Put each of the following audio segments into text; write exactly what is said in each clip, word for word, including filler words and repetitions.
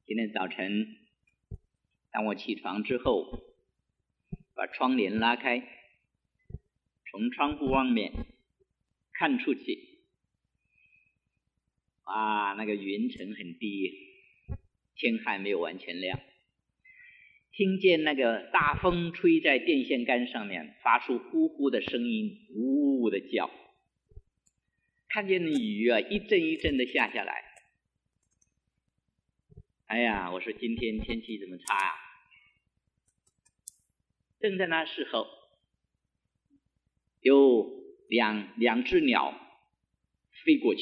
今天早晨当我起床之后，把窗帘拉开，从窗户外面看出去，哇，那个云层很低，天还没有完全亮，听见那个大风吹在电线杆上面，发出呼呼的声音，呜呜的叫，看见雨啊一阵一阵的下下来。哎呀，我说今天天气怎么差啊？正在那时候，有两两只鸟飞过去，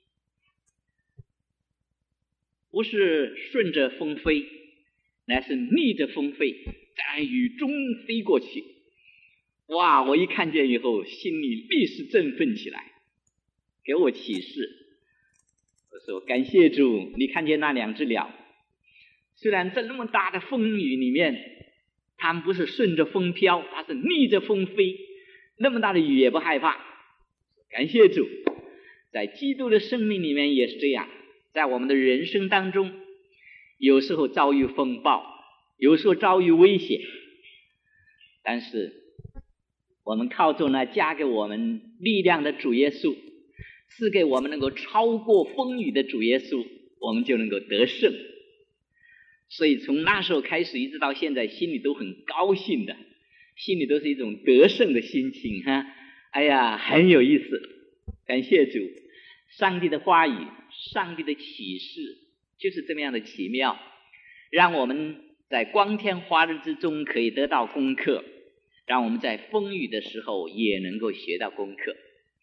不是顺着风飞，乃是逆着风飞，在雨中飞过去。哇！我一看见以后，心里立时振奋起来，给我启示。我说感谢主，你看见那两只鸟，虽然在那么大的风雨里面，它们不是顺着风飘，它是逆着风飞，那么大的雨也不害怕。感谢主，在基督的生命里面也是这样，在我们的人生当中，有时候遭遇风暴，有时候遭遇危险，但是我们靠着那加给我们力量的主耶稣，赐给我们能够超过风雨的主耶稣，我们就能够得胜。所以从那时候开始一直到现在，心里都很高兴的，心里都是一种得胜的心情哈。哎呀，很有意思，感谢主，上帝的话语，上帝的启示就是这么样的奇妙，让我们在光天化日之中可以得到功课，让我们在风雨的时候也能够学到功课。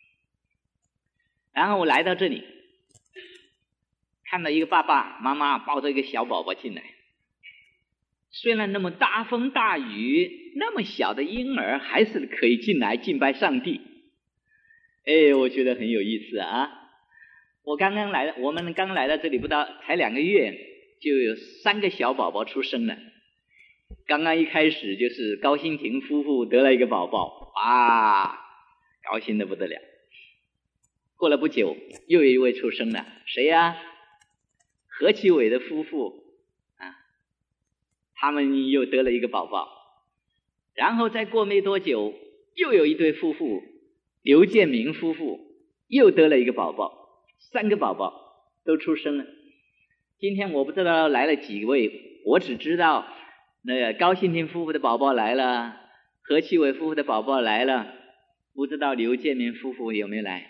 然后我来到这里，看到一个爸爸妈妈抱着一个小宝宝进来，虽然那么大风大雨，那么小的婴儿还是可以进来敬拜上帝。哎，我觉得很有意思啊！我刚刚来，我们刚来到这里不到才两个月，就有三个小宝宝出生了。刚刚一开始就是高馨婷夫妇得了一个宝宝，啊，高兴得不得了。过了不久，又有一位出生了，谁呀？何其伟的夫妇啊，他们又得了一个宝宝。然后再过没多久，又有一对夫妇，刘建明夫妇又得了一个宝宝，三个宝宝都出生了。今天我不知道来了几位，我只知道那个高馨婷夫妇的宝宝来了，何其伟夫妇的宝宝来了，不知道刘建明夫妇有没有来？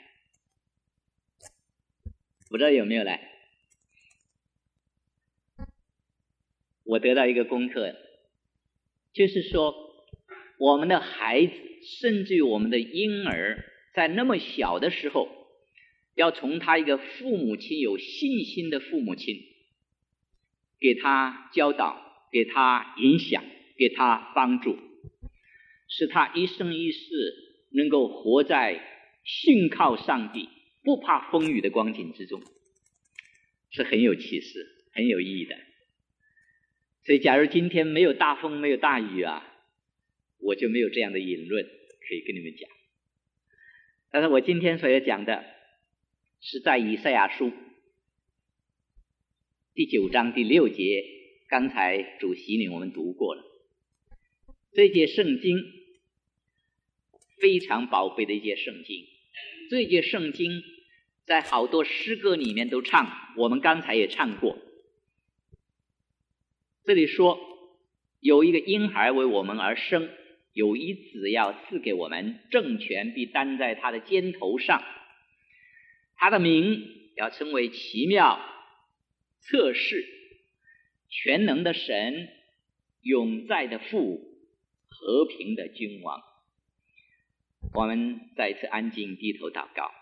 不知道有没有来？我得到一个功课，就是说我们的孩子，甚至于我们的婴儿，在那么小的时候，要从他一个父母亲有信心的父母亲，给他教导，给他影响，给他帮助，使他一生一世能够活在信靠上帝，不怕风雨的光景之中，是很有启示，很有意义的。所以假如今天没有大风，没有大雨啊，我就没有这样的引论可以跟你们讲。但是我今天所要讲的是在以赛亚书第九章第六节，刚才主席里我们读过了。这节圣经非常宝贝的一节圣经，这节圣经在好多诗歌里面都唱，我们刚才也唱过。这里说有一个婴孩为我们而生，有一子要赐给我们，政权必担在他的肩头上，他的名要称为奇妙、策士、全能的神、永在的父、和平的君王。我们再一次安静低头祷告。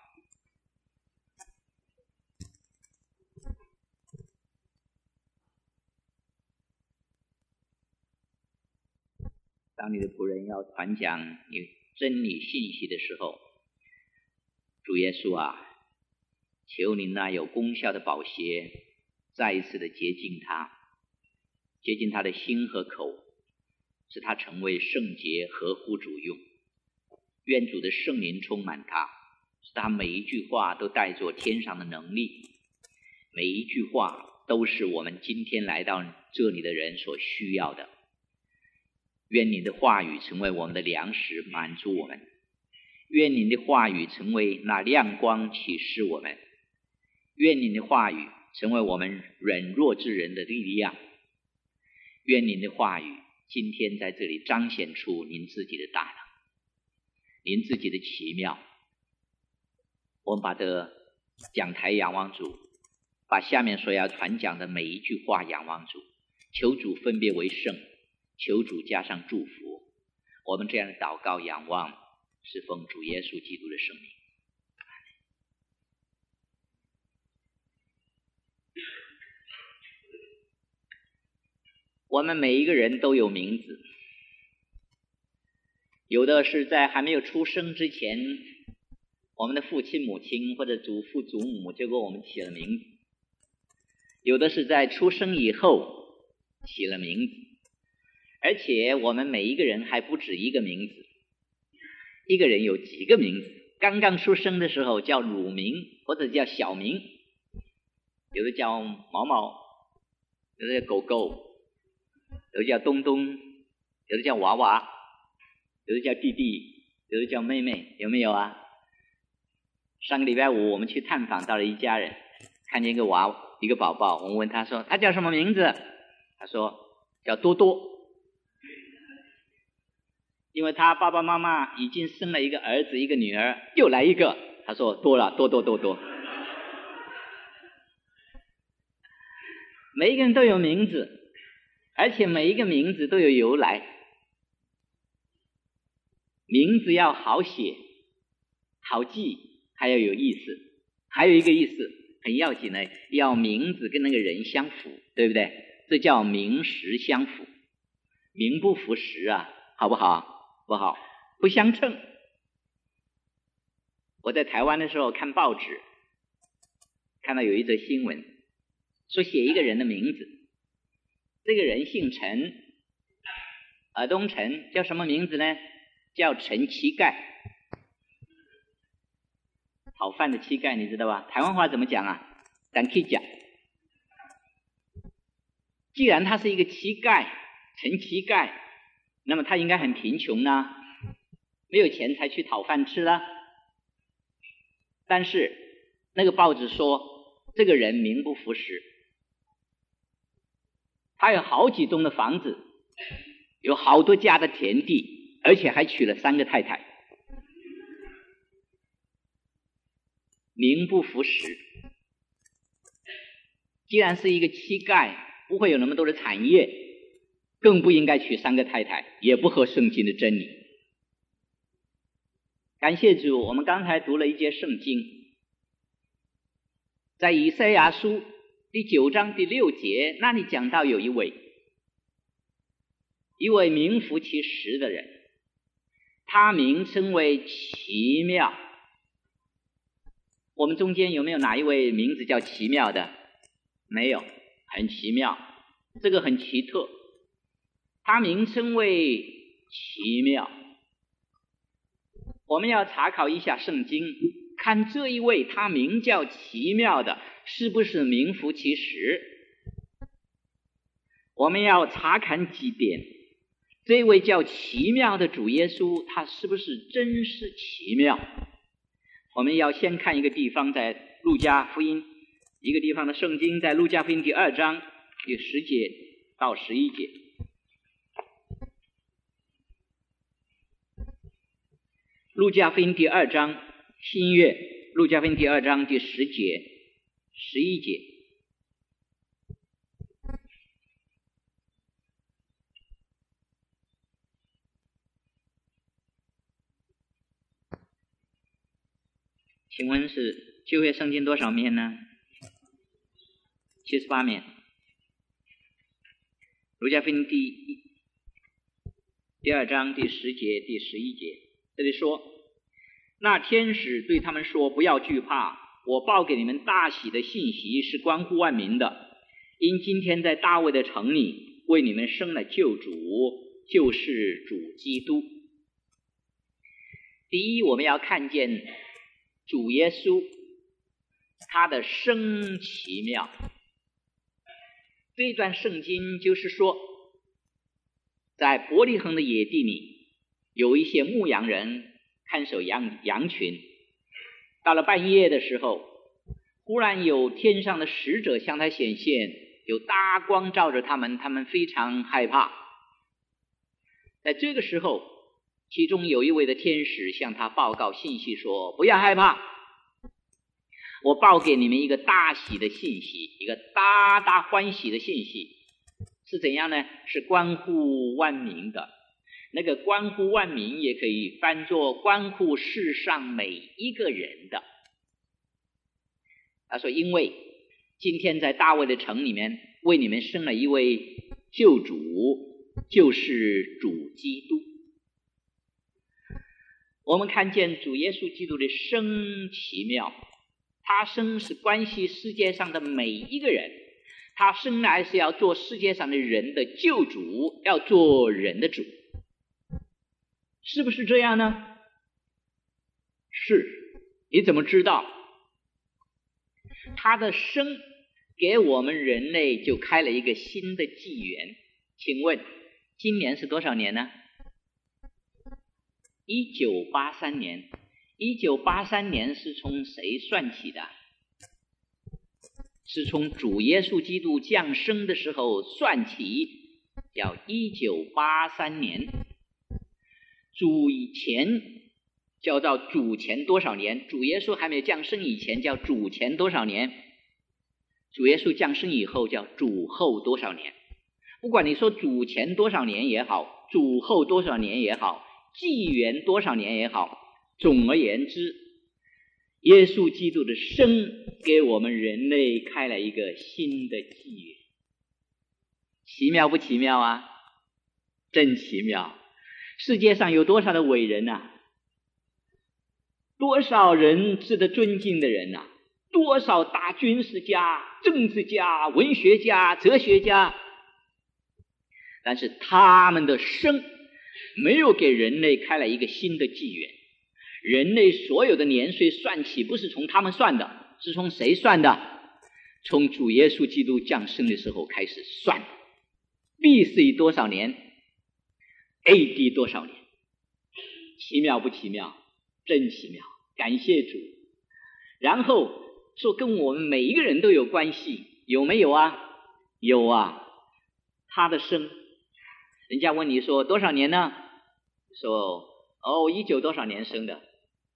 当你的仆人要传讲你真理信息的时候，主耶稣啊，求你那有功效的宝血再一次的洁净他，洁净他的心和口，使他成为圣洁，合乎主用。愿主的圣灵充满他，使他每一句话都带着天上的能力，每一句话都是我们今天来到这里的人所需要的。愿您的话语成为我们的粮食，满足我们；愿您的话语成为那亮光，启示我们；愿您的话语成为我们软弱之人的力量；愿您的话语今天在这里彰显出您自己的大能，您自己的奇妙。我们把这讲台仰望主，把下面所要传讲的每一句话仰望主，求主分别为圣，求主加上祝福。我们这样的祷告仰望，是奉主耶稣基督的圣名。我们每一个人都有名字，有的是在还没有出生之前，我们的父亲母亲或者祖父祖母就给我们起了名字，有的是在出生以后起了名字，而且我们每一个人还不止一个名字，一个人有几个名字。刚刚出生的时候叫乳名或者叫小名，有的叫毛毛，有的叫狗狗，有的叫东东，有的叫娃娃，有的叫弟弟，有的叫妹妹，有没有啊？上个礼拜五我们去探访到了一家人，看见一个娃一个宝宝，我们问他说他叫什么名字，他说叫多多，因为他爸爸妈妈已经生了一个儿子一个女儿，又来一个，他说多了，多多多多。每一个人都有名字，而且每一个名字都有由来，名字要好写好记，还要有意思。还有一个意思很要紧的，要名字跟那个人相符，对不对？这叫名实相符，名不符实啊，好不好？不好，不相称。我在台湾的时候看报纸，看到有一则新闻，说写一个人的名字，这个人姓陈，尔东陈，叫什么名字呢？叫陈乞丐。讨饭的乞丐你知道吧？台湾话怎么讲啊？单乞丐。既然他是一个乞丐，陈乞丐，那么他应该很贫穷呢，没有钱才去讨饭吃了。但是那个报纸说这个人名不符实，他有好几栋的房子，有好多家的田地，而且还娶了三个太太，名不符实。既然是一个乞丐，不会有那么多的产业，更不应该娶三个太太，也不合圣经的真理。感谢主，我们刚才读了一节圣经，在以赛亚书第九章第六节，那里讲到有一位一位名副其实的人，他名称为奇妙。我们中间有没有哪一位名字叫奇妙的？没有，很奇妙，这个很奇特，他名称为奇妙。我们要查考一下圣经，看这一位他名叫奇妙的是不是名副其实。我们要查看几点，这位叫奇妙的主耶稣他是不是真是奇妙。我们要先看一个地方，在路加福音，一个地方的圣经，在路加福音第二章第十节到十一节。路加福音第二章，新约路加福音第二章第十节十一节。请问是旧约圣经多少面呢？七十八面。路加福音第一第二章第十节第十一节，这里说，那天使对他们说，不要惧怕，我报给你们大喜的信息是关乎万民的，因今天在大卫的城里为你们生了救主，就是主基督。第一，我们要看见主耶稣他的生奇妙。 这段圣经就是说，在伯利恒的野地里，有一些牧羊人看守羊羊群，到了半夜的时候，忽然有天上的使者向他显现，有大光照着他们，他们非常害怕。在这个时候，其中有一位的天使向他报告信息说，不要害怕，我报给你们一个大喜的信息，一个大大欢喜的信息，是怎样呢？是关乎万民的。那个关乎万民也可以翻作关乎世上每一个人的。他说，因为今天在大卫的城里面为你们生了一位救主，就是主基督。我们看见主耶稣基督的生奇妙，他生是关系世界上的每一个人，他生来是要做世界上的人的救主，要做人的主，是不是这样呢？是。你怎么知道？他的生给我们人类就开了一个新的纪元。请问今年是多少年呢？一九八三年。一九八三年是从谁算起的？是从主耶稣基督降生的时候算起，叫一九八三年。主以前叫做主前多少年？主耶稣还没有降生以前叫主前多少年？主耶稣降生以后叫主后多少年？不管你说主前多少年也好，主后多少年也好，纪元多少年也好，总而言之，耶稣基督的生给我们人类开了一个新的纪元。奇妙不奇妙啊？真奇妙。世界上有多少的伟人啊，多少人值得尊敬的人啊，多少大军事家、政治家、文学家、哲学家，但是他们的生没有给人类开了一个新的纪元。人类所有的年岁算起不是从他们算的，是从谁算的？从主耶稣基督降生的时候开始算。 B C 多少年， A D 多少年，奇妙不奇妙？真奇妙，感谢主。然后说跟我们每一个人都有关系，有没有啊？有啊。他的生，人家问你说多少年呢？说哦一九多少年生的，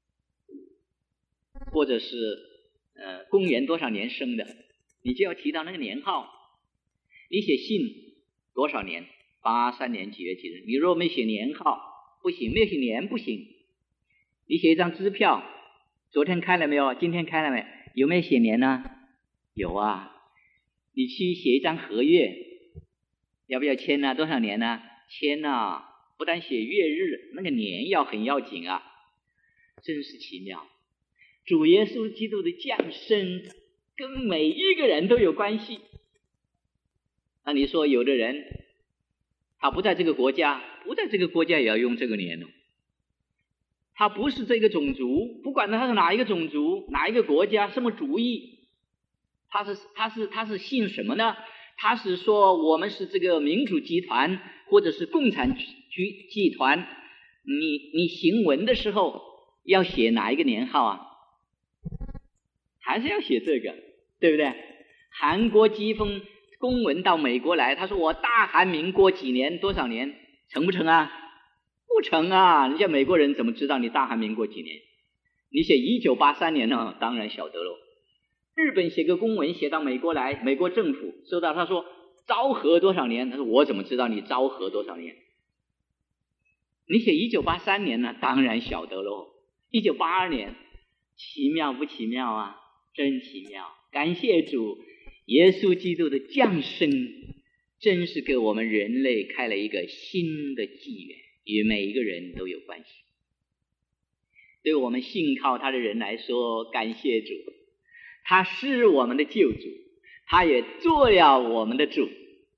或者是呃公元多少年生的，你就要提到那个年号。你写信多少年？八三年几月几日？你若没写年号不行，没有写年不行。你写一张支票，昨天开了没有？今天开了没？有没有写年呢？有啊。你去写一张合约，要不要签呢？多少年呢？签啊。不但写月日，那个年要很要紧啊。真是奇妙。主耶稣基督的降生跟每一个人都有关系。那你说有的人他不在这个国家，不在这个国家也要用这个年哦。他不是这个种族，不管他是哪一个种族，哪一个国家，什么主义，他是他是他是信什么呢？他是说我们是这个民主集团或者是共产集集团，你你行文的时候要写哪一个年号啊？还是要写这个，对不对？韩国疾风公文到美国来，他说我大韩民国几年多少年，成不成啊？不成啊！人家美国人怎么知道你大韩民国几年？你写一九八三年呢，当然晓得喽。日本写个公文写到美国来，美国政府收到，他说昭和多少年？他说我怎么知道你昭和多少年？你写一九八三年呢，当然晓得喽。一九八二年，奇妙不奇妙啊？真奇妙！感谢主，耶稣基督的降生真是给我们人类开了一个新的纪元，与每一个人都有关系。对我们信靠他的人来说，感谢主，他是我们的救主，他也做了我们的主。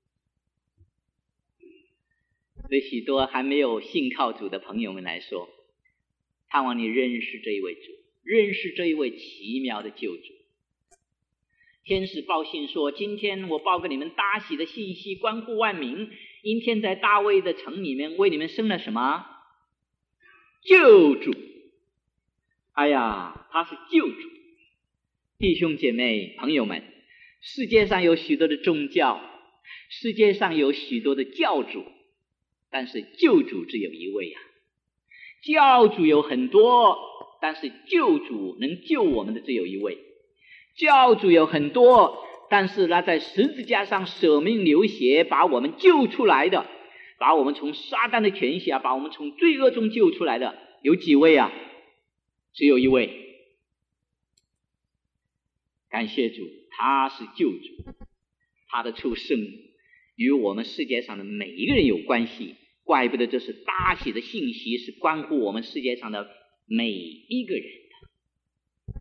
对许多还没有信靠主的朋友们来说，盼望你认识这一位主，认识这一位奇妙的救主。 天使报信说，今天我报给你们大喜的信息，关乎万民。阴天在大卫的城里面为你们生了什么？救主。哎呀，他是救主。弟兄姐妹朋友们，世界上有许多的宗教，世界上有许多的教主，但是救主只有一位啊。教主有很多，但是救主能救我们的只有一位。教主有很多，但是他在十字架上舍命流血把我们救出来的，把我们从撒旦的权下，把我们从罪恶中救出来的有几位啊？只有一位。感谢主，他是救主，他的出生与我们世界上的每一个人有关系，怪不得这是大喜的信息，是关乎我们世界上的每一个人的。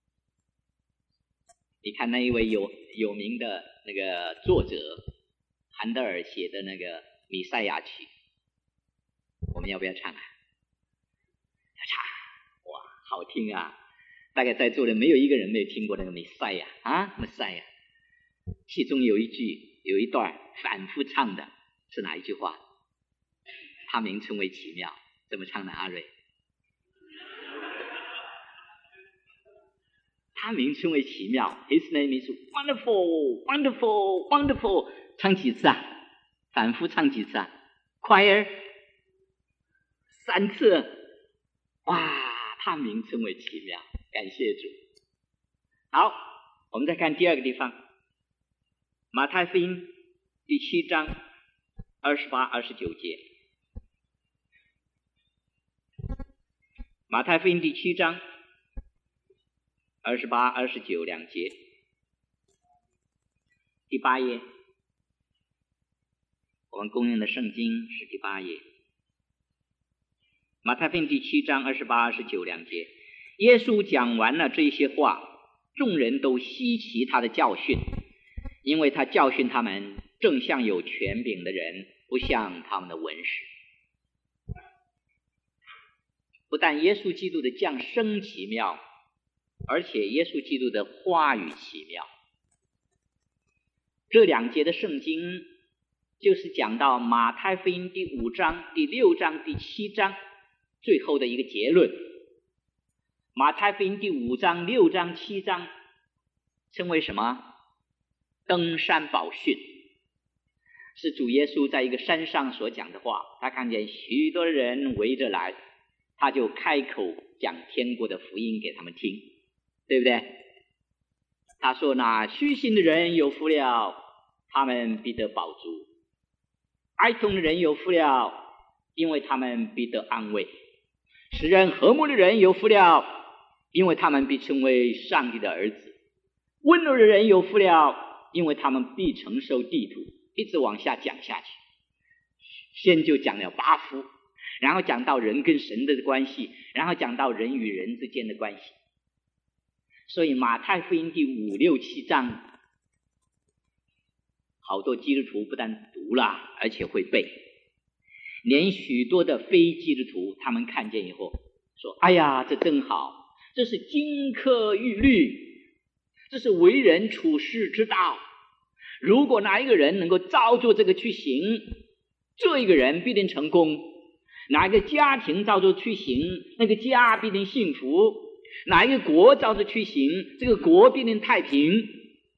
你看那一位有有名的那个作者韩德尔写的那个弥赛亚曲，我们要不要唱啊？要唱，哇，好听啊！大概在座的没有一个人没有听过那个弥赛亚啊，弥赛亚。其中有一句有一段反复唱的是哪一句话？他名称为奇妙，怎么唱的？阿瑞，他名称为奇妙 ，His name is wonderful, wonderful, wonderful。唱几次啊？反复唱几次啊 ？Choir 三次。哇，他名称为奇妙，感谢主。好，我们再看第二个地方，马太福音第七章二十八、二十九节。马太福音第七章二十八、二十九两节，第八页，我们公用的圣经是第八页。马太福音第七章二十八、二十九两节，耶稣讲完了这些话，众人都稀奇他的教训，因为他教训他们正像有权柄的人，不像他们的文士。不但耶稣基督的降生奇妙，而且耶稣基督的话语奇妙。这两节的圣经就是讲到马太福音第五章、第六章、第七章最后的一个结论。马太福音第五章、六章、七章称为什么？登山宝训，是主耶稣在一个山上所讲的话。他看见许多人围着来，他就开口讲天国的福音给他们听，对不对？他说，那虚心的人有福了，他们必得饱足；哀痛的人有福了，因为他们必得安慰；使人和睦的人有福了，因为他们必成为上帝的儿子；温柔的人有福了，因为他们必承受地土。一直往下讲下去，先就讲了八福，然后讲到人跟神的关系，然后讲到人与人之间的关系。所以马太福音第五六七章，好多基督徒不但读了，而且会背，连许多的非基督徒他们看见以后说，哎呀，这真好，这是金科玉律，这是为人处世之道。如果哪一个人能够照着这个去行，这一个人必定成功；哪一个家庭照着去行，那个家必定幸福；哪一个国照着去行，这个国必定太平。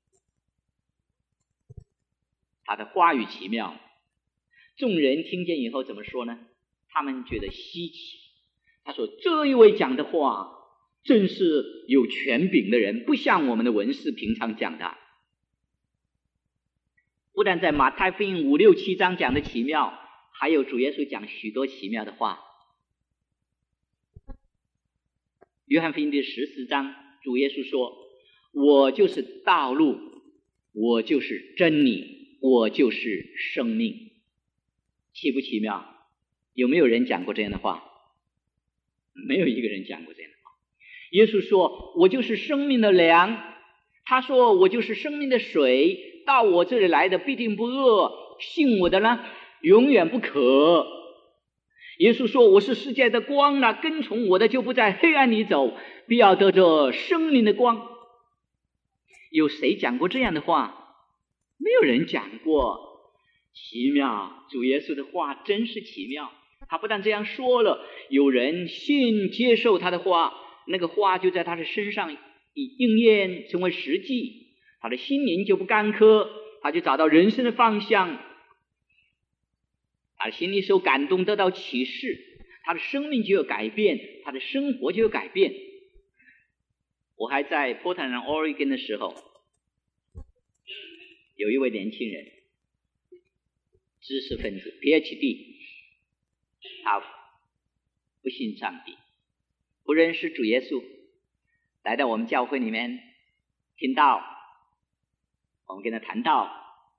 他的话语奇妙，众人听见以后怎么说呢？他们觉得稀奇。他说，这一位讲的话真是有权柄的人，不像我们的文士平常讲的。不但在马太福音五六七章讲的奇妙，还有主耶稣讲许多奇妙的话。约翰福音第十四章，主耶稣说，我就是道路，我就是真理，我就是生命。奇不奇妙？有没有人讲过这样的话？没有一个人讲过这样的话。耶稣说，我就是生命的粮，他说，我就是生命的水，到我这里来的必定不饿，信我的呢，永远不渴。耶稣说，我是世界的光了，跟从我的就不在黑暗里走，必要得着生命的光。 有谁讲过这样的话？没有人讲过。奇妙，主耶稣的话真是奇妙。他不但这样说了，有人信接受他的话，那个话就在他的身上应验成为实际，他的心灵就不干渴，他就找到人生的方向，他的心里受感动，得到启示，他的生命就有改变，他的生活就有改变。我还在波特兰 Oregon 的时候，有一位年轻人，知识分子 P H D， 他不信上帝，不认识主耶稣，来到我们教会里面听道，我们跟他谈道，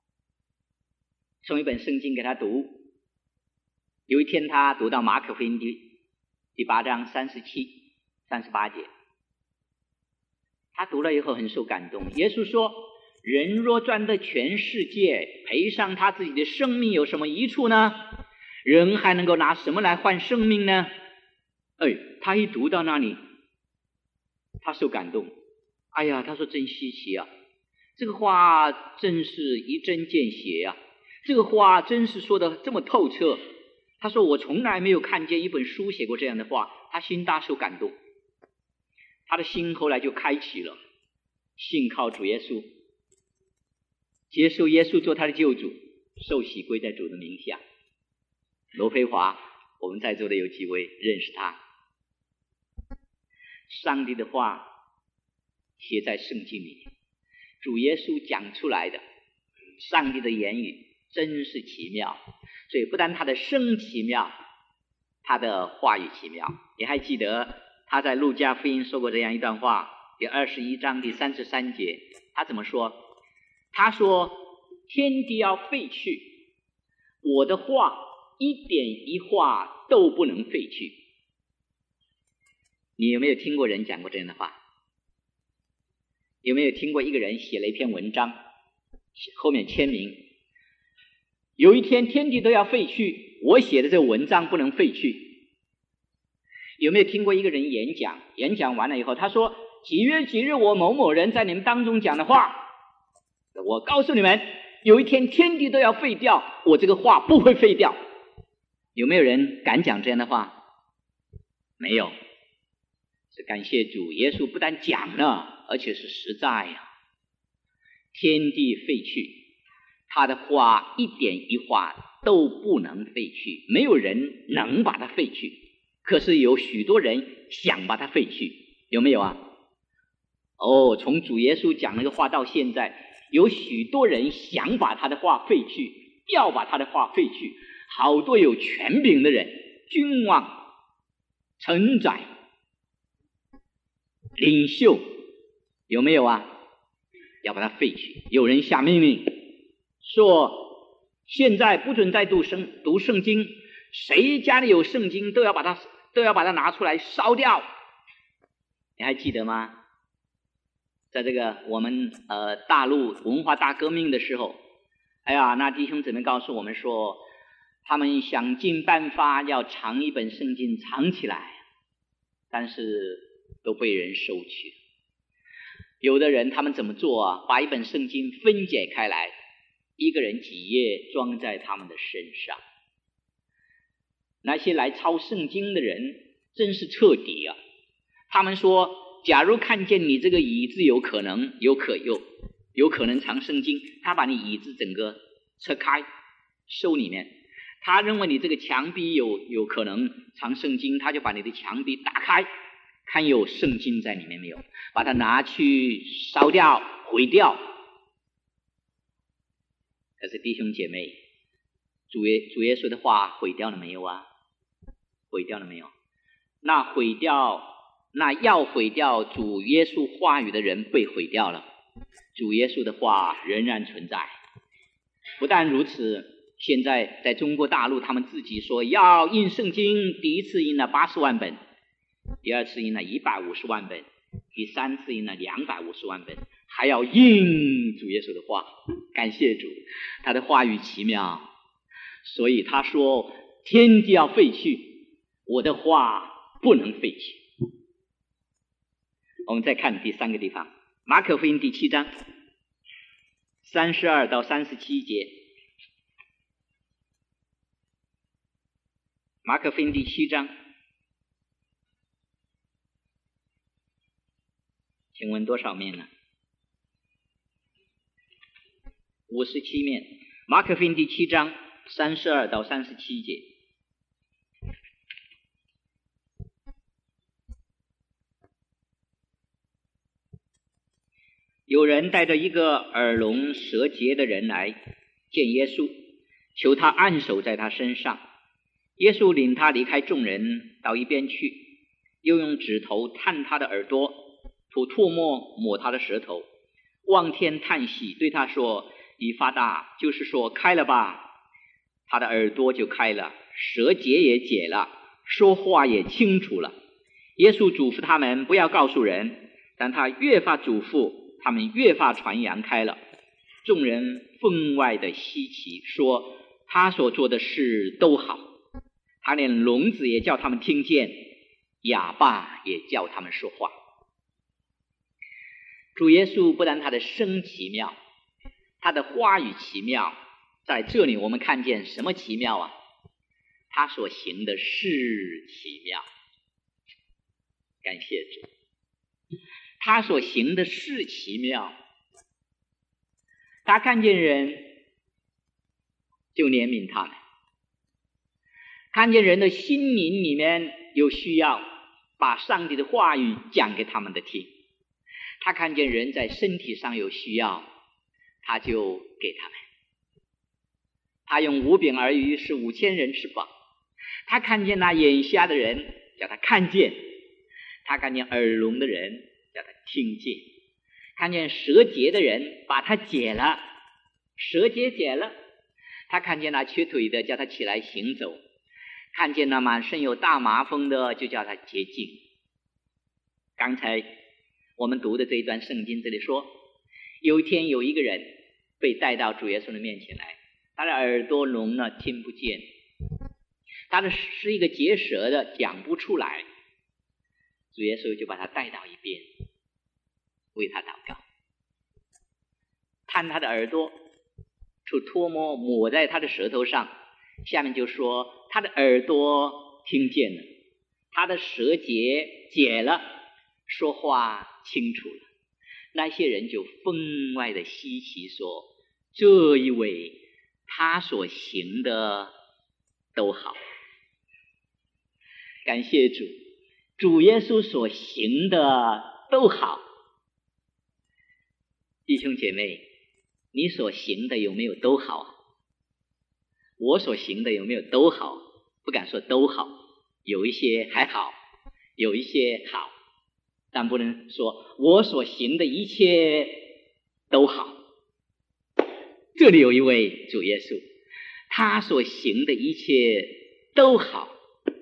送一本圣经给他读。有一天他读到马可福音第第八章三十七、三十八节，他读了以后很受感动。耶稣说，人若赚得全世界，赔上他自己的生命，有什么益处呢？人还能够拿什么来换生命呢？哎，他一读到那里，他受感动。哎呀，他说真稀奇啊，这个话真是一针见血啊，这个话真是说得这么透彻。他说我从来没有看见一本书写过这样的话，他心大受感动，他的心后来就开启了，信靠主耶稣，接受耶稣做他的救主，受洗归在主的名下。罗培华，我们在座的有几位认识他。上帝的话写在圣经里，主耶稣讲出来的，上帝的言语真是奇妙。所以不但他的声奇妙，他的话语奇妙。你还记得他在路加福音说过这样一段话，第二十一章第三十三节，他怎么说？他说，天地要废去，我的话一点一画都不能废去。你有没有听过人讲过这样的话？有没有听过一个人写了一篇文章，后面签名，有一天天地都要废去，我写的这个文章不能废去？有没有听过一个人演讲，演讲完了以后他说，几月几日我某某人在你们当中讲的话，我告诉你们，有一天天地都要废掉，我这个话不会废掉。有没有人敢讲这样的话？没有。是感谢主，耶稣不但讲了，而且是实在呀、啊。天地废去，他的话一点一画都不能废去，没有人能把它废去，可是有许多人想把它废去，有没有啊？哦，从主耶稣讲那个话到现在，有许多人想把他的话废去，要把他的话废去，好多有权柄的人，君王、臣宰、领袖，有没有啊？要把它废去。有人下命令说，现在不准再读圣读圣经，谁家里有圣经都要把它都要把它拿出来烧掉。你还记得吗？在这个我们呃大陆文化大革命的时候，哎呀，那弟兄姊妹告诉我们说，他们想尽办法要藏一本圣经藏起来，但是都被人收去。有的人他们怎么做啊？把一本圣经分解开来，一个人几页装在他们的身上。那些来抄圣经的人真是彻底啊！他们说，假如看见你这个椅子有可能有可有有可能藏圣经，他把你椅子整个拆开收里面。他认为你这个墙壁有有可能藏圣经，他就把你的墙壁打开，看有圣经在里面没有，把它拿去烧掉毁掉。可是弟兄姐妹，主耶主耶稣的话毁掉了没有啊？毁掉了没有？那毁掉那要毁掉主耶稣话语的人被毁掉了，主耶稣的话仍然存在。不但如此，现在在中国大陆他们自己说要印圣经，第一次印了八十万本，第二次印了一百五十万本，第三次印了两百五十万本，还要印主耶稣的话。感谢主，他的话语奇妙。所以他说，天地要废去，我的话不能废去。我们再看第三个地方， 马可福音第七章三十二到三十七节。马可福音第七章，请问多少面呢？五十七面。马可福音第七章三十二到三十七节。有人带着一个耳聋舌结的人来见耶稣，求他按手在他身上。耶稣领他离开众人到一边去，又用指头探他的耳朵，吐唾沫抹他的舌头，望天叹息，对他说：以法大，就是说开了吧。他的耳朵就开了，舌结也解了，说话也清楚了。耶稣嘱咐他们不要告诉人，但他越发嘱咐，他们越发传扬开了。众人分外的稀奇，说他所做的事都好。他连聋子也叫他们听见，哑巴也叫他们说话。主耶稣不但他的声奇妙，他的话语奇妙，在这里我们看见什么奇妙啊？他所行的事奇妙。感谢主，他所行的事奇妙。他看见人就怜悯他们，看见人的心灵里面有需要，把上帝的话语讲给他们的听。他看见人在身体上有需要，他就给他们。他用五饼二鱼使五千人吃饱。他看见那眼瞎的人，叫他看见；他看见耳聋的人，叫他听见；看见舌结的人，把他解了，舌结解了；他看见那瘸腿的，叫他起来行走；看见那满身有大麻风的，就叫他洁净。刚才我们读的这一段圣经这里说，有一天有一个人被带到主耶稣的面前来，他的耳朵聋了，听不见，他的是一个结舌的，讲不出来。主耶稣就把他带到一边，为他祷告，探他的耳朵，吐唾沫抹在他的舌头上，下面就说他的耳朵听见了，他的舌结解了，说话清楚了。那些人就分外的稀奇，说这一位他所行的都好。感谢主，主耶稣所行的都好。弟兄姐妹，你所行的有没有都好啊？我所行的有没有都好？不敢说都好，有一些还好，有一些好，但不能说我所行的一切都好。这里有一位主耶稣，他所行的一切都好。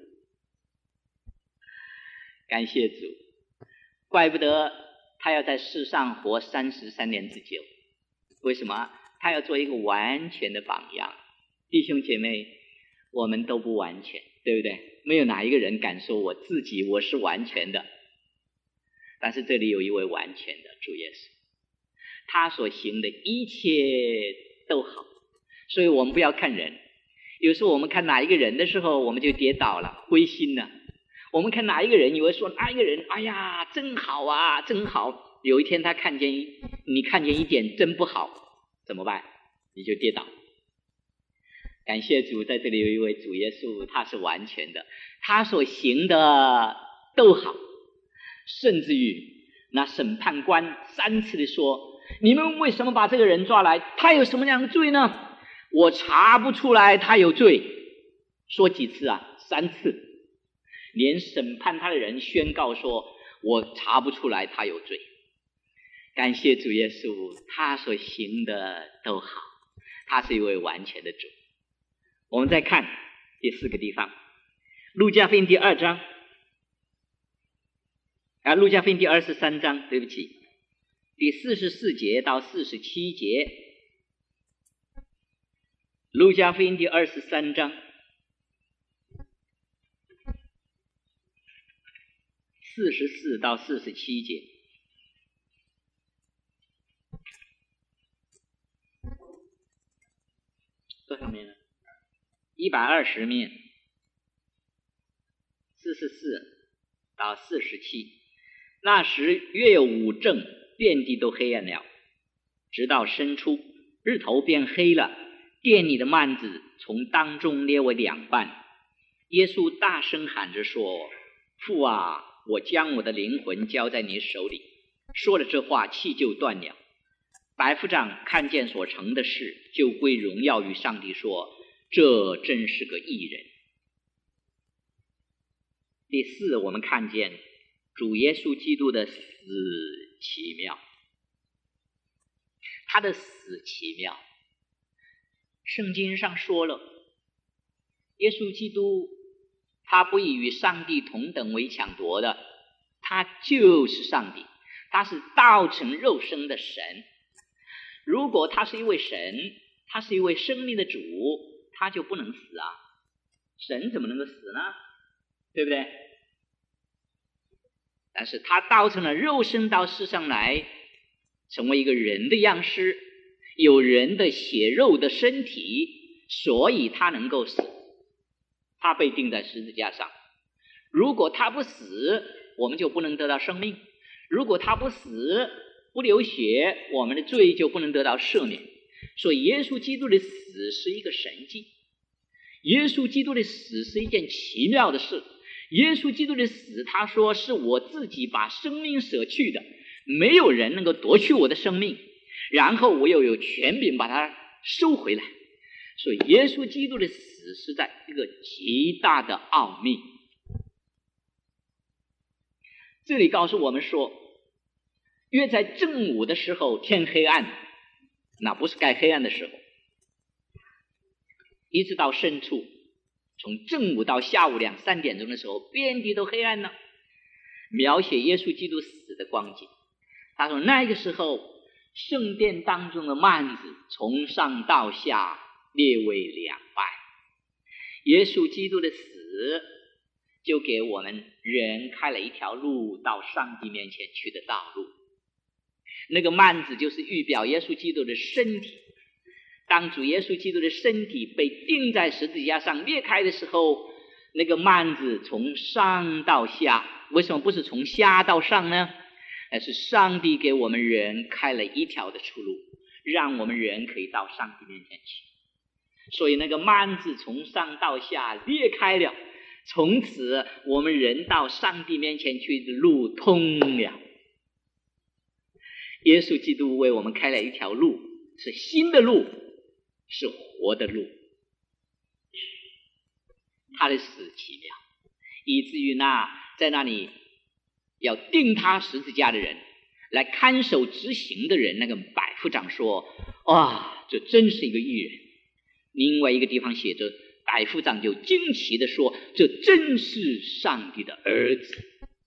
感谢主，怪不得他要在世上活三十三年之久。为什么？他要做一个完全的榜样。弟兄姐妹，我们都不完全，对不对？没有哪一个人敢说我自己我是完全的。但是这里有一位完全的主耶稣，他所行的一切都好。所以我们不要看人，有时候我们看哪一个人的时候，我们就跌倒了，灰心了。我们看哪一个人，以为说哪一个人，哎呀，真好啊，真好。有一天他看见你看见一点真不好，怎么办？你就跌倒。感谢主，在这里有一位主耶稣，他是完全的，他所行的都好。甚至于那审判官三次的说，你们为什么把这个人抓来？他有什么样的罪呢？我查不出来他有罪。说几次啊？三次。连审判他的人宣告说，我查不出来他有罪。感谢主耶稣，他所行的都好，他是一位完全的主。我们再看第四个地方，路加福音第二章啊，路加福音第二十三章，对不起，第四十四节到四十七节，路加福音第二十三章四十四到四十七节。 多少面呢？一百二十面，四十四到四十七。那时月午正，遍地都黑暗了，直到申初，日头变黑了，殿里的幔子从当中裂为两半。耶稣大声喊着说：父啊，我将我的灵魂交在你手里。说了这话，气就断了。百夫长看见所成的事，就归荣耀于上帝，说：这真是个义人。第四，我们看见主耶稣基督的死奇妙。他的死奇妙，圣经上说了，耶稣基督他不以与上帝同等为抢夺的，他就是上帝，他是道成肉身的神。如果他是一位神，他是一位生命的主，他就不能死啊！神怎么能够死呢？对不对？但是他道成了肉身到世上来，成为一个人的样式，有人的血肉的身体，所以他能够死。他被钉在十字架上，如果他不死，我们就不能得到生命；如果他不死不流血，我们的罪就不能得到赦免。所以耶稣基督的死是一个神迹，耶稣基督的死是一件奇妙的事。耶稣基督的死，他说是我自己把生命舍去的，没有人能够夺去我的生命，然后我又有权柄把它收回来。所以耶稣基督的死是在一个极大的奥秘。这里告诉我们说，约在正午的时候天黑暗，那不是该黑暗的时候，一直到深处，从正午到下午两三点钟的时候，遍地都黑暗了，描写耶稣基督死的光景。他说那个时候，圣殿当中的幔子从上到下裂为两半。耶稣基督的死就给我们人开了一条路到上帝面前去的道路。那个幔子就是预表耶稣基督的身体。当主耶稣基督的身体被钉在十字架上裂开的时候，那个幔子从上到下，为什么不是从下到上呢？而是上帝给我们人开了一条的出路，让我们人可以到上帝面前去。所以那个幔子从上到下裂开了，从此我们人到上帝面前去的路通了。耶稣基督为我们开了一条路，是新的路，是活的路。他的死奇妙，以至于那在那里要钉他十字架的人，来看守执行的人，那个百夫长说：哇，这真是一个义人。另外一个地方写着，百夫长就惊奇地说：这真是上帝的儿子。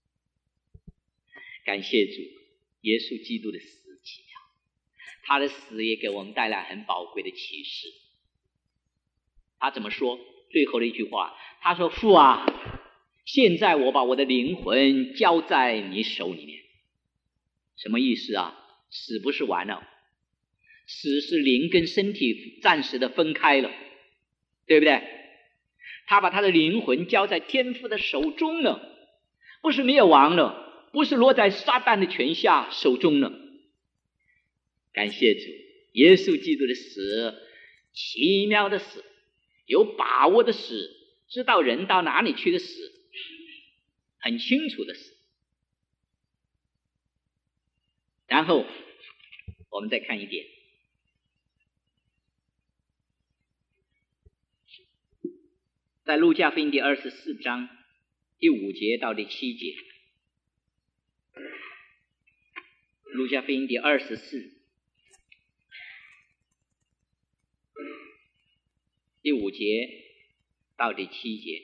感谢主，耶稣基督的死奇妙，他的死也给我们带来很宝贵的启示。他怎么说？最后的一句话，他说：父啊，现在我把我的灵魂交在你手里面。什么意思啊？死不是完了，死是灵跟身体暂时的分开了，对不对？他把他的灵魂交在天父的手中了，不是灭亡了，不是落在撒旦的权下手中了。感谢主，耶稣基督的死，奇妙的死，有把握的死，知道人到哪里去的死，很清楚的死。然后我们再看一点，在路加福音第二十四章第五节到第七节，路加福音第二十四第五节到第七节，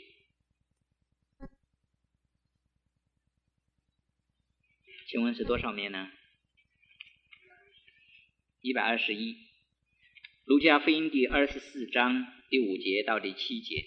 请问是多少面呢？一百二十一。路加福音第二十四章第五节到第七节。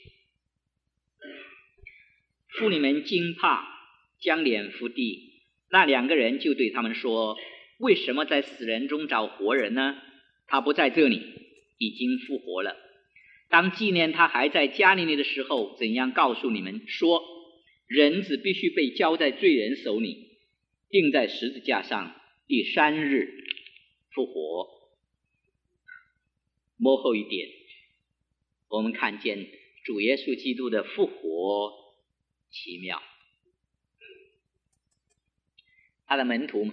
妇女们惊怕，将脸伏地。那两个人就对他们说：为什么在死人中找活人呢？他不在这里，已经复活了。 当纪念他还在加利利的时候，怎样告诉你们说，人子必须被交在罪人手里，钉在十字架上，第三日复活。幕后一点，我们看见主耶稣基督的复活奇妙。他的门徒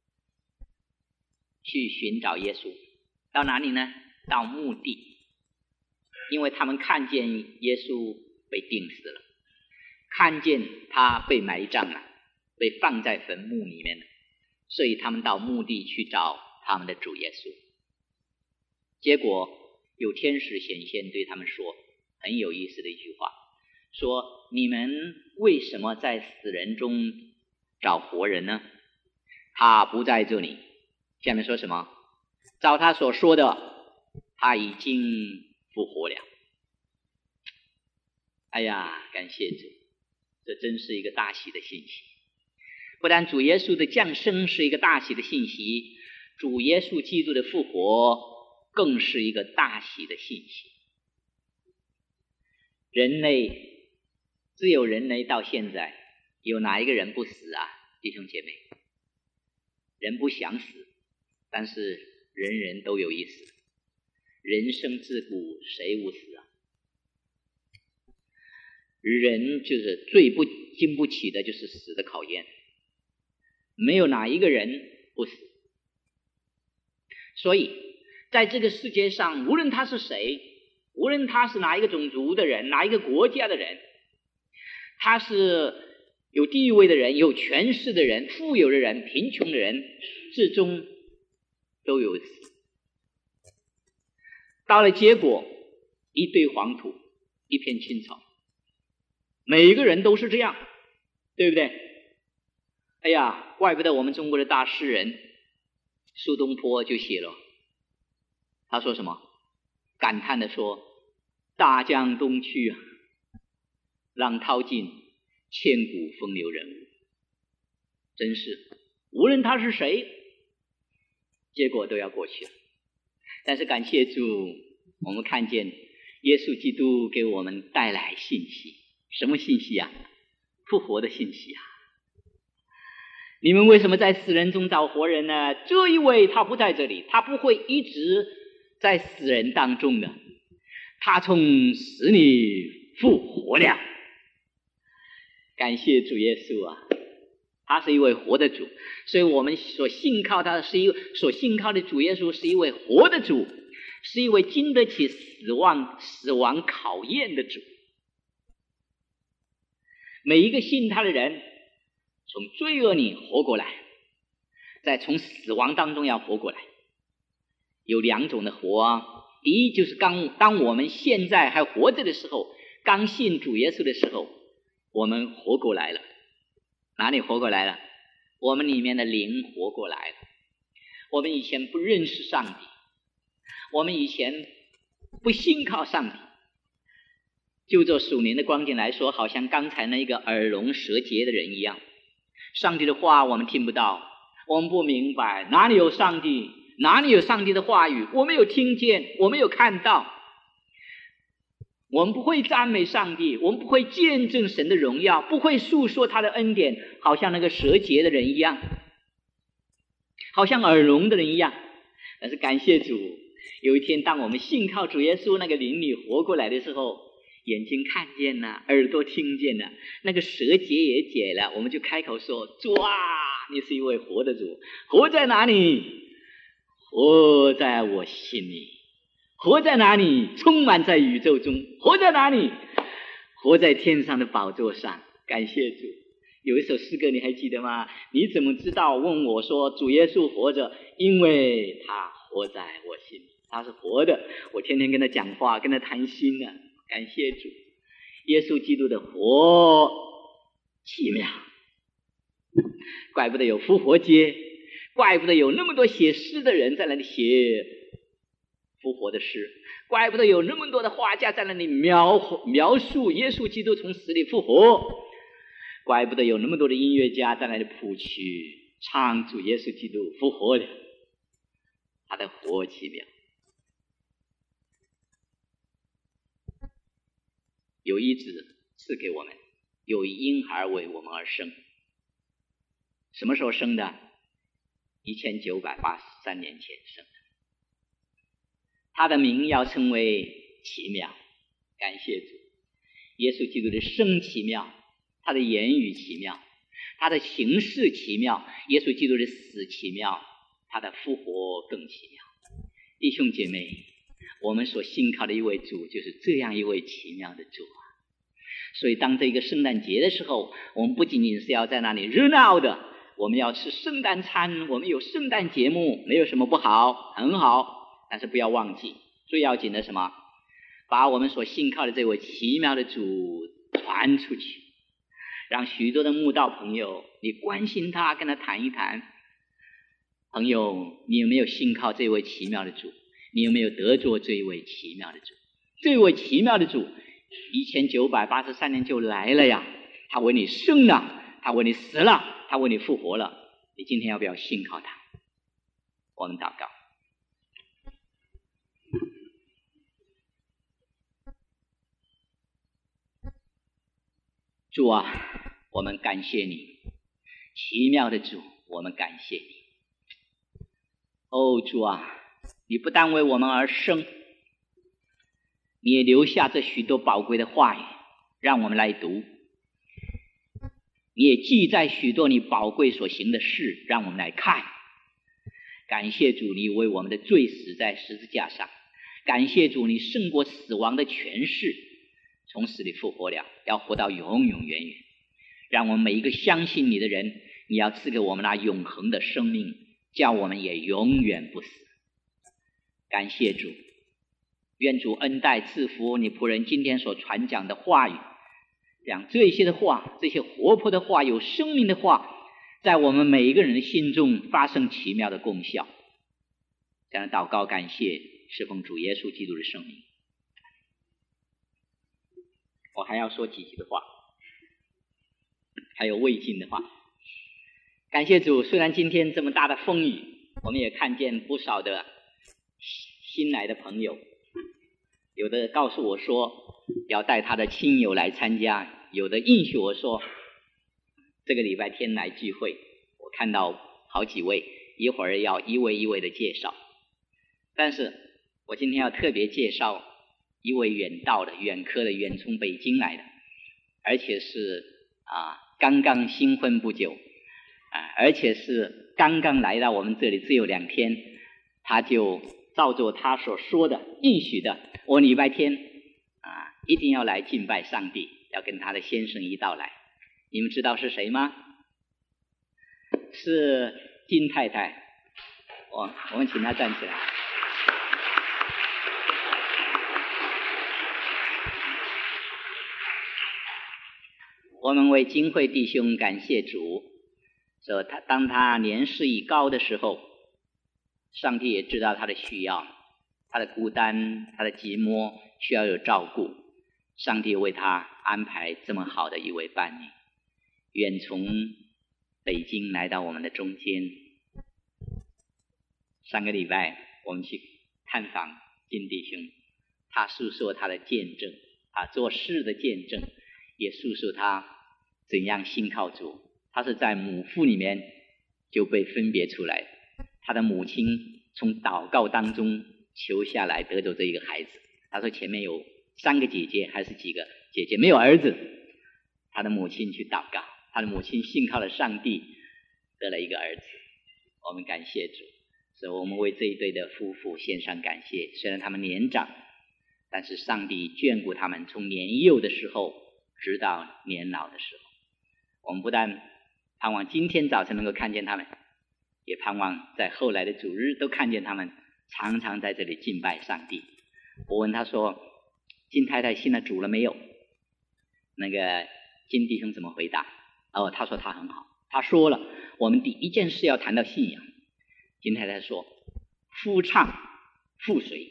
去寻找耶稣，到哪里呢？到墓地，因为他们看见耶稣被钉死了，看见他被埋葬了，被放在坟墓里面了，所以他们到墓地去找他们的主耶稣。结果有天使显现对他们说很有意思的一句话，说你们为什么在死人中找活人呢？他不在这里。下面说什么？照他所说的，他已经复活了。哎呀，感谢主，这真是一个大喜的信息。不但主耶稣的降生是一个大喜的信息，主耶稣基督的复活更是一个大喜的信息。人类，只有人类到现在，有哪一个人不死啊？弟兄姐妹，人不想死，但是人人都有一死。人生自古谁无死啊？人就是最不经不起的就是死的考验，没有哪一个人不死。所以在这个世界上，无论他是谁，无论他是哪一个种族的人，哪一个国家的人，他是有地位的人，有权势的人，富有的人，贫穷的人，至终都有死。到了结果，一堆黄土，一片青草，每一个人都是这样，对不对？哎呀，怪不得我们中国的大诗人苏东坡就写了，他说什么？感叹地说，大江东去啊，浪淘尽，千古风流人物。真是无论他是谁，结果都要过去了。但是感谢主，我们看见耶稣基督给我们带来信息。什么信息啊？复活的信息啊！你们为什么在死人中找活人呢？这一位他不在这里，他不会一直在死人当中的，他从死里复活了。感谢主耶稣啊，他是一位活的主，所以我们所信靠他的是一所信靠的主耶稣是一位活的主，是一位经得起死亡死亡考验的主。每一个信他的人，从罪恶里活过来，再从死亡当中要活过来。有两种的活啊，第一就是刚当我们现在还活着的时候，刚信主耶稣的时候，我们活过来了。哪里活过来了？我们里面的灵活过来了。我们以前不认识上帝，我们以前不信靠上帝，就做属灵的光景来说，好像刚才那一个耳聋舌结的人一样，上帝的话我们听不到，我们不明白，哪里有上帝？哪里有上帝的话语？我没有听见，我没有看到，我们不会赞美上帝，我们不会见证神的荣耀，不会诉说他的恩典，好像那个舌结的人一样，好像耳聋的人一样。但是感谢主，有一天当我们信靠主耶稣，那个灵里活过来的时候，眼睛看见了，耳朵听见了，那个舌结也解了，我们就开口说，主啊，你是一位活的主。活在哪里？活在我心里。活在哪里？充满在宇宙中。活在哪里？活在天上的宝座上。感谢主。有一首诗歌你还记得吗？你怎么知道？问我说主耶稣活着，因为他活在我心里，他是活的，我天天跟他讲话，跟他谈心呢。感谢主，耶稣基督的活奇妙，怪不得有复活节，怪不得有那么多写诗的人在那里写复活的诗，怪不得有那么多的画家在那里描描述耶稣基督从死里复活，怪不得有那么多的音乐家在那里谱曲唱主耶稣基督复活了，他的活奇妙。 有一子赐给我们，有婴孩为我们而生。什么时候生的？一千九百八十三年前生的。他的名要称为奇妙，感谢主。耶稣基督的生奇妙，他的言语奇妙，他的行事奇妙，耶稣基督的死奇妙，他的复活更奇妙。弟兄姐妹，我们所信靠的一位主就是这样一位奇妙的主啊！所以当这个圣诞节的时候，我们不仅仅是要在那里热闹的，我们要吃圣诞餐，我们有圣诞节目，没有什么不好，很好，但是不要忘记最要紧的什么？把我们所信靠的这位奇妙的主传出去，让许多的慕道朋友，你关心他，跟他谈一谈。朋友，你有没有信靠这位奇妙的主？你有没有得着这一位奇妙的主？这位奇妙的主一千九百八十三年就来了呀，他为你生了，他为你死了，他为你复活了。你今天要不要信靠他？我们祷告。主啊，我们感谢你，奇妙的主，我们感谢你。哦，主啊，你不但为我们而生，你也留下这许多宝贵的话语让我们来读，你也记载许多你宝贵所行的事让我们来看。感谢主，你为我们的罪死在十字架上，感谢主，你胜过死亡的权势，从死里复活了，要活到永永远远。让我们每一个相信你的人，你要赐给我们那永恒的生命，叫我们也永远不死。感谢主，愿主恩待赐福你仆人今天所传讲的话语，让这些的话，这些活泼的话，有生命的话，在我们每一个人的心中发生奇妙的功效。这样祷告感谢，侍奉主耶稣基督的圣名。我还要说几句的话，还有未尽的话。感谢主，虽然今天这么大的风雨，我们也看见不少的新来的朋友，有的告诉我说要带他的亲友来参加，有的应许我说这个礼拜天来聚会。我看到好几位，一会儿要一位一位的介绍，但是我今天要特别介绍一位远道的、远科的、远从北京来的，而且是啊刚刚新婚不久啊，而且是刚刚来到我们这里只有两天，他就照着他所说的应许的，我礼拜天啊一定要来敬拜上帝，要跟他的先生一道来。你们知道是谁吗？是金太太。我我们请她站起来。我们为金慧弟兄感谢主，说他当他年事已高的时候，上帝也知道他的需要，他的孤单，他的寂寞需要有照顾，上帝为他安排这么好的一位伴侣，远从北京来到我们的中间。上个礼拜我们去探访金弟兄，他诉说他的见证，他做事的见证，也诉说他怎样信靠主。他是在母腹里面就被分别出来，他的母亲从祷告当中求下来得着这一个孩子。他说前面有三个姐姐还是几个姐姐没有儿子，他的母亲去祷告，他的母亲信靠了上帝，得了一个儿子。我们感谢主，所以我们为这一对的夫妇献上感谢。虽然他们年长，但是上帝眷顾他们，从年幼的时候直到年老的时候。我们不但盼望今天早晨能够看见他们，也盼望在后来的主日都看见他们常常在这里敬拜上帝。我问他说金太太信了主了没有，那个金弟兄怎么回答？哦，他说他很好。他说了，我们第一件事要谈到信仰。金太太说夫唱妇随，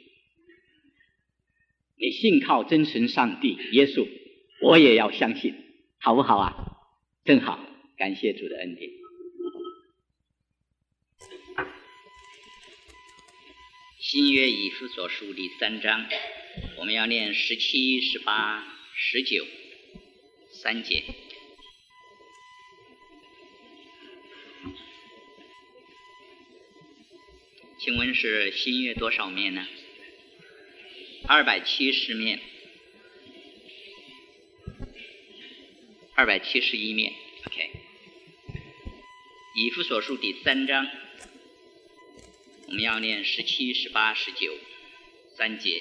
你信靠真神上帝耶稣，我也要相信，好不好啊？正好，感谢主的恩典。新约以弗所书第三章，我们要念十七、十八、 十九三节。请问是新约多少面呢？二百七十面，二百七十一面。OK， 以弗所书第三章，我们要念十七、十八、十九三节，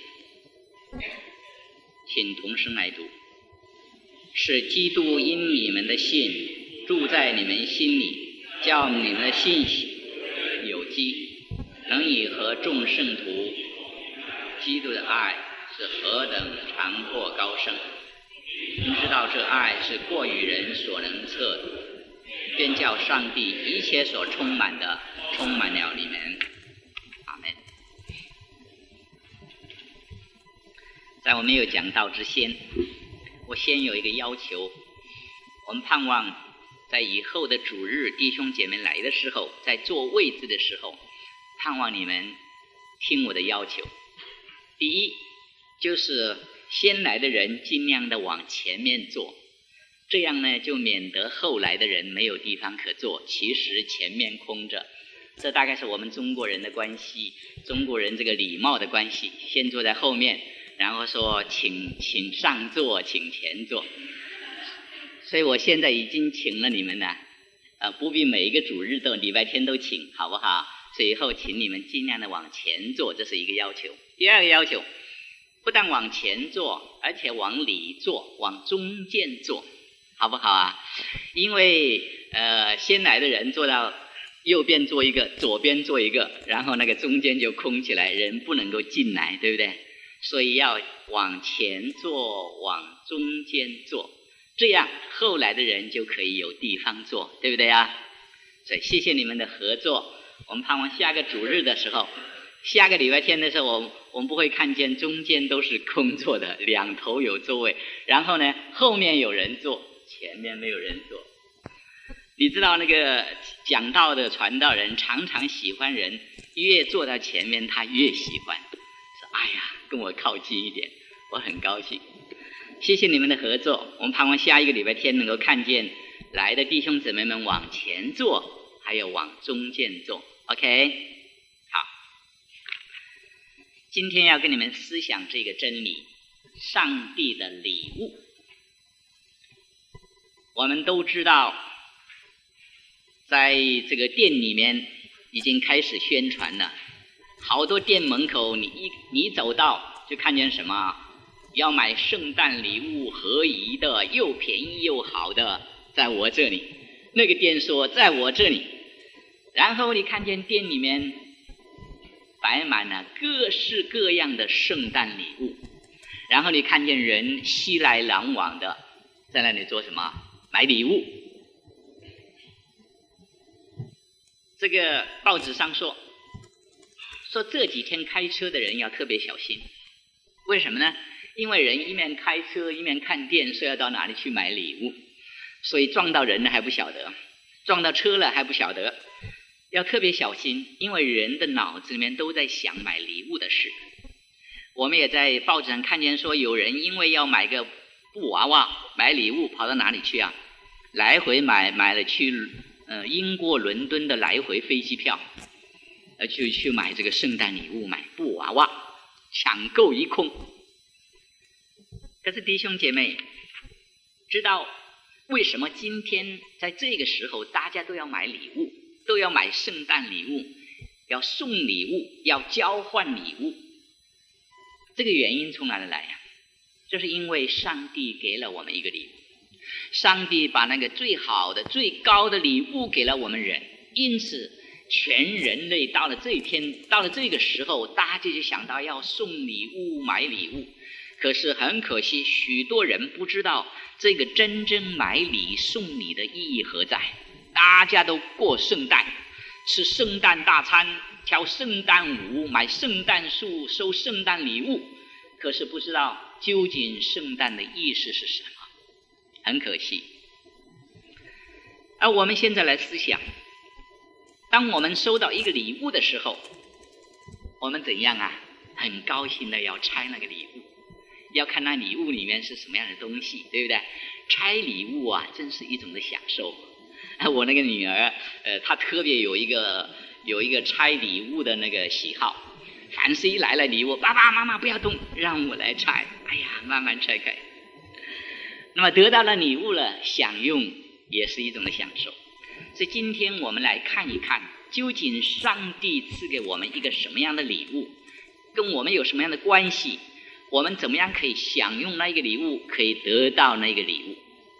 请同声来读。是基督因你们的信住在你们心里，叫你们的信有基，能以和众圣徒基督的爱是何等长阔高深。您知道这爱是过于人所能测的，便叫上帝一切所充满的充满了你们。阿们。在我没有讲道之前，我先有一个要求，我们盼望在以后的主日弟兄姐妹来的时候，在坐位置的时候，盼望你们听我的要求。第一，就是先来的人尽量的往前面坐，这样呢就免得后来的人没有地方可坐，其实前面空着。这大概是我们中国人的关系，中国人这个礼貌的关系，先坐在后面，然后说请请上座，请前座。所以我现在已经请了你们了，呃，不必每一个主日都礼拜天都请，好不好？所以以后请你们尽量的往前坐，这是一个要求。第二个要求，不但往前坐，而且往里坐，往中间坐，好不好啊？因为呃，先来的人坐到右边坐一个，左边坐一个，然后那个中间就空起来，人不能够进来，对不对？所以要往前坐，往中间坐，这样后来的人就可以有地方坐，对不对啊？所以谢谢你们的合作。我们盼望下个主日的时候，下个礼拜天的时候，我们我们不会看见中间都是空座的，两头有座位，然后呢后面有人坐，前面没有人坐。你知道那个讲道的传道人常常喜欢人越坐到前面他越喜欢，说哎呀跟我靠近一点，我很高兴。谢谢你们的合作，我们盼望下一个礼拜天能够看见来的弟兄姊妹们往前坐，还有往中间坐。 OK， 好，今天要跟你们思想这个真理，上帝的礼物。我们都知道在这个店里面已经开始宣传了，好多店门口你一你走到就看见什么要买圣诞礼物合宜的，又便宜又好的，在我这里，那个店说在我这里，然后你看见店里面摆满了各式各样的圣诞礼物，然后你看见人熙来攘往的在那里做什么？买礼物。这个报纸上说说这几天开车的人要特别小心，为什么呢？因为人一面开车一面看店，说要到哪里去买礼物，所以撞到人了还不晓得，撞到车了还不晓得，要特别小心，因为人的脑子里面都在想买礼物的事。我们也在报纸上看见说，有人因为要买个布娃娃买礼物，跑到哪里去啊？来回买买了去呃英国伦敦的来回飞机票，呃去去买这个圣诞礼物，买布娃娃，抢购一空。可是弟兄姐妹，知道为什么今天在这个时候大家都要买礼物，都要买圣诞礼物，要送礼物，要交换礼物？这个原因从哪里来呀？就是因为上帝给了我们一个礼物，上帝把那个最好的最高的礼物给了我们人，因此全人类到了这一天，到了这个时候，大家就想到要送礼物买礼物。可是很可惜，许多人不知道这个真正买礼送礼的意义何在。大家都过圣诞，吃圣诞大餐，跳圣诞舞，买圣诞树，收圣诞礼物，可是不知道究竟圣诞的意思是什么，很可惜。而我们现在来思想，当我们收到一个礼物的时候，我们怎样啊？很高兴的要拆那个礼物， 要看那礼物里面是什么样的东西，对不对？拆礼物啊，真是一种的享受。我那个女儿，呃，她特别有一个有一个拆礼物的那个喜好，凡是一来了礼物，爸爸妈妈不要动，让我来拆，哎呀，慢慢拆开。那么得到了礼物了，享用也是一种的享受。所以今天我们来看一看，究竟上帝赐给我们一个什么样的礼物，跟我们有什么样的关系，我们怎么样可以享用那一个礼物，可以得到那个礼物。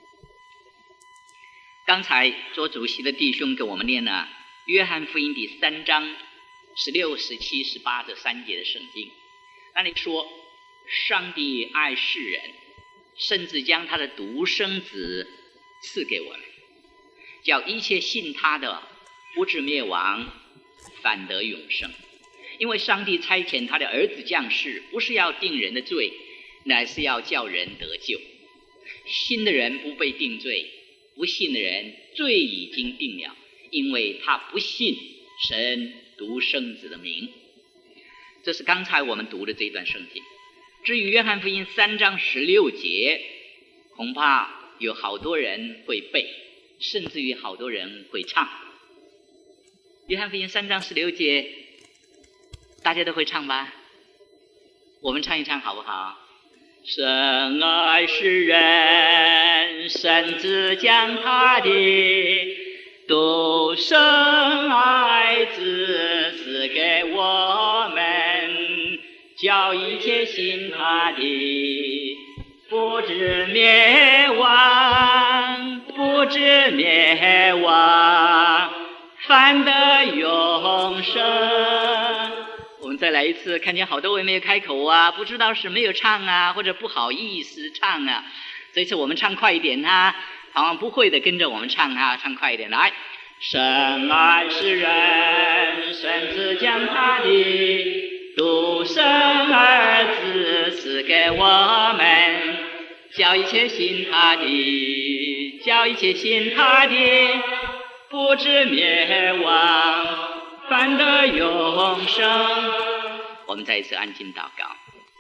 刚才做主席的弟兄给我们念了约翰福音第三章十六、十七、十八这三节的圣经，那里说上帝爱世人，甚至将他的独生子赐给我们，叫一切信他的不至灭亡，反得永生。因为上帝差遣他的儿子降世，不是要定人的罪，乃是要叫人得救。信的人不被定罪，不信的人罪已经定了，因为他不信神独生子的名。这是刚才我们读的这段圣经。至于约翰福音三章十六节，恐怕有好多人会背，甚至于好多人会唱。约翰福音三章十六节大家都会唱吧？我们唱一唱好不好？神爱世人，甚至将他的独生爱子赐给我们，叫一切信他的不至灭亡，不至灭亡，反得永生。我们再来一次，看见好多位没有开口啊，不知道是没有唱啊，或者不好意思唱啊。这次我们唱快一点啊，好像不会的跟着我们唱啊，唱快一点来。神爱世人，甚至将他的独生儿子赐给我们，叫一切信他的，叫一切信他的不至灭亡，反得永生。我们再一次安静祷告。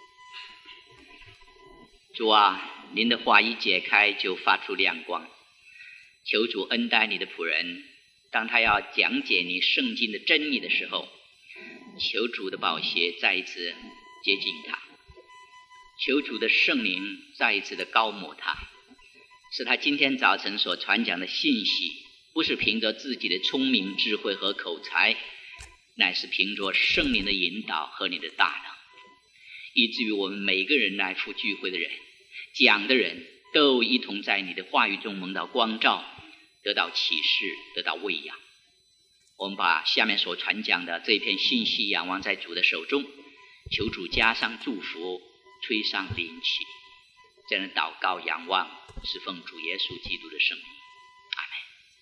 主啊，您的话一解开就发出亮光，求主恩待你的仆人，当他要讲解你圣经的真理的时候，求主的宝血再一次接近他，求主的圣灵再一次的高抹他，使他今天早晨所传讲的信息不是凭着自己的聪明智慧和口才，乃是凭着圣灵的引导和你的大能，以至于我们每个人来赴聚会的人，讲的人都一同在你的话语中蒙到光照，得到启示，得到喂养。我们把下面所传讲的这篇信息仰望在主的手中，求主加上祝福，吹上灵气。这样的祷告仰望是奉主耶稣基督的圣名，阿们。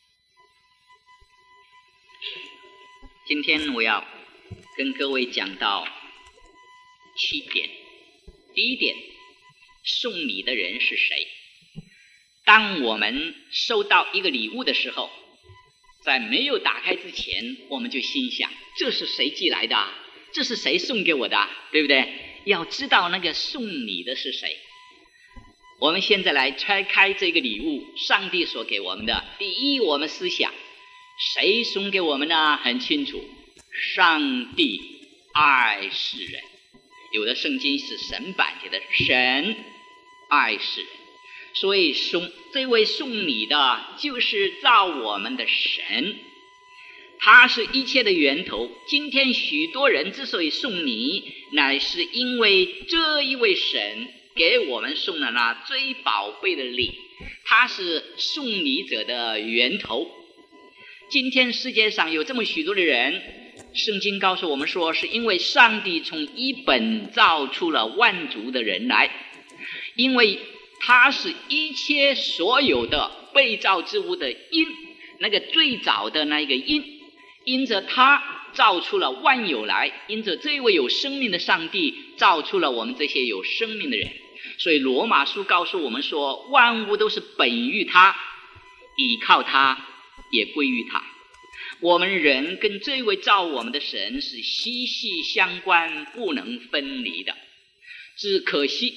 今天我要跟各位讲到七点。第一点，送礼的人是谁？当我们收到一个礼物的时候，在没有打开之前，我们就心想，这是谁寄来的？这是谁送给我的？对不对？要知道那个送礼的是谁。我们现在来拆开这个礼物，上帝所给我们的。第一，我们思想谁送给我们呢？很清楚，上帝爱世人。有的圣经是神版写的，神爱世人，所以送这位送礼的就是造我们的神，他是一切的源头。今天许多人之所以送礼，乃是因为这一位神给我们送了那最宝贝的礼，他是送礼者的源头。今天世界上有这么许多的人，圣经告诉我们说，是因为上帝从一本造出了万族的人来，因为他是一切所有的被造之物的因，那个最早的那一个因，因着他造出了万有来，因着这位有生命的上帝造出了我们这些有生命的人。所以罗马书告诉我们说，万物都是本于他，倚靠他，也归于他。我们人跟这位造我们的神是息息相关，不能分离的。只可惜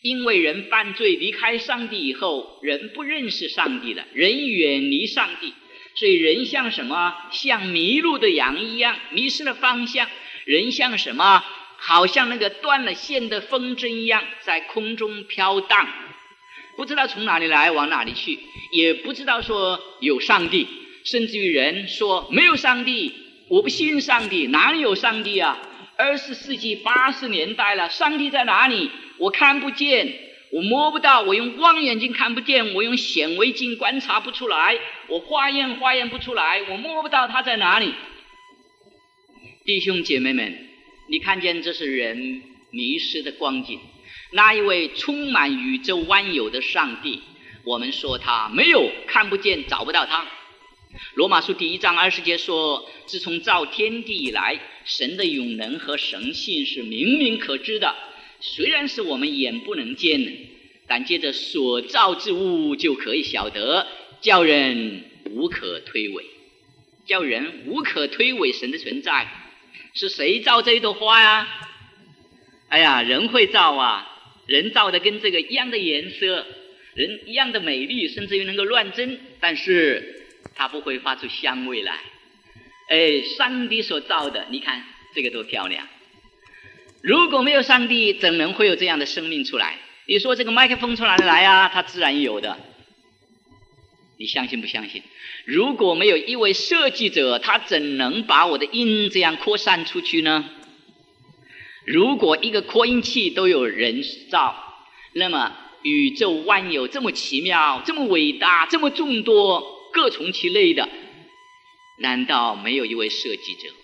因为人犯罪离开上帝以后，人不认识上帝了，人远离上帝，所以人像什么？像迷路的羊一样，迷失了方向。人像什么？好像那个断了线的风筝一样，在空中飘荡，不知道从哪里来往哪里去，也不知道说有上帝，甚至于人说没有上帝，我不信上帝，哪里有上帝啊？二十世纪八十年代了，上帝在哪里？我看不见，我摸不到，我用望远镜看不见，我用显微镜观察不出来，我化验化验不出来，我摸不到他在哪里。弟兄姐妹们，你看见这是人迷失的光景。那一位充满宇宙万有的上帝，我们说他没有，看不见，找不到他。罗马书第一章二十节说，自从造天地以来，神的永能和神性是明明可知的，虽然是我们眼不能见的，但借着所造之物就可以晓得，叫人无可推诿，叫人无可推诿神的存在。是谁造这一朵花呀？哎呀，人会造啊，人造的跟这个一样的颜色，人一样的美丽，甚至于能够乱真，但是它不会发出香味来。哎，上帝所造的，你看这个多漂亮。如果没有上帝，怎能会有这样的生命出来？你说这个麦克风从哪里来啊？它自然有的，你相信不相信？如果没有一位设计者，他怎能把我的音这样扩散出去呢？如果一个扩音器都有人造，那么宇宙万有这么奇妙，这么伟大，这么众多，各从其类的，难道没有一位设计者？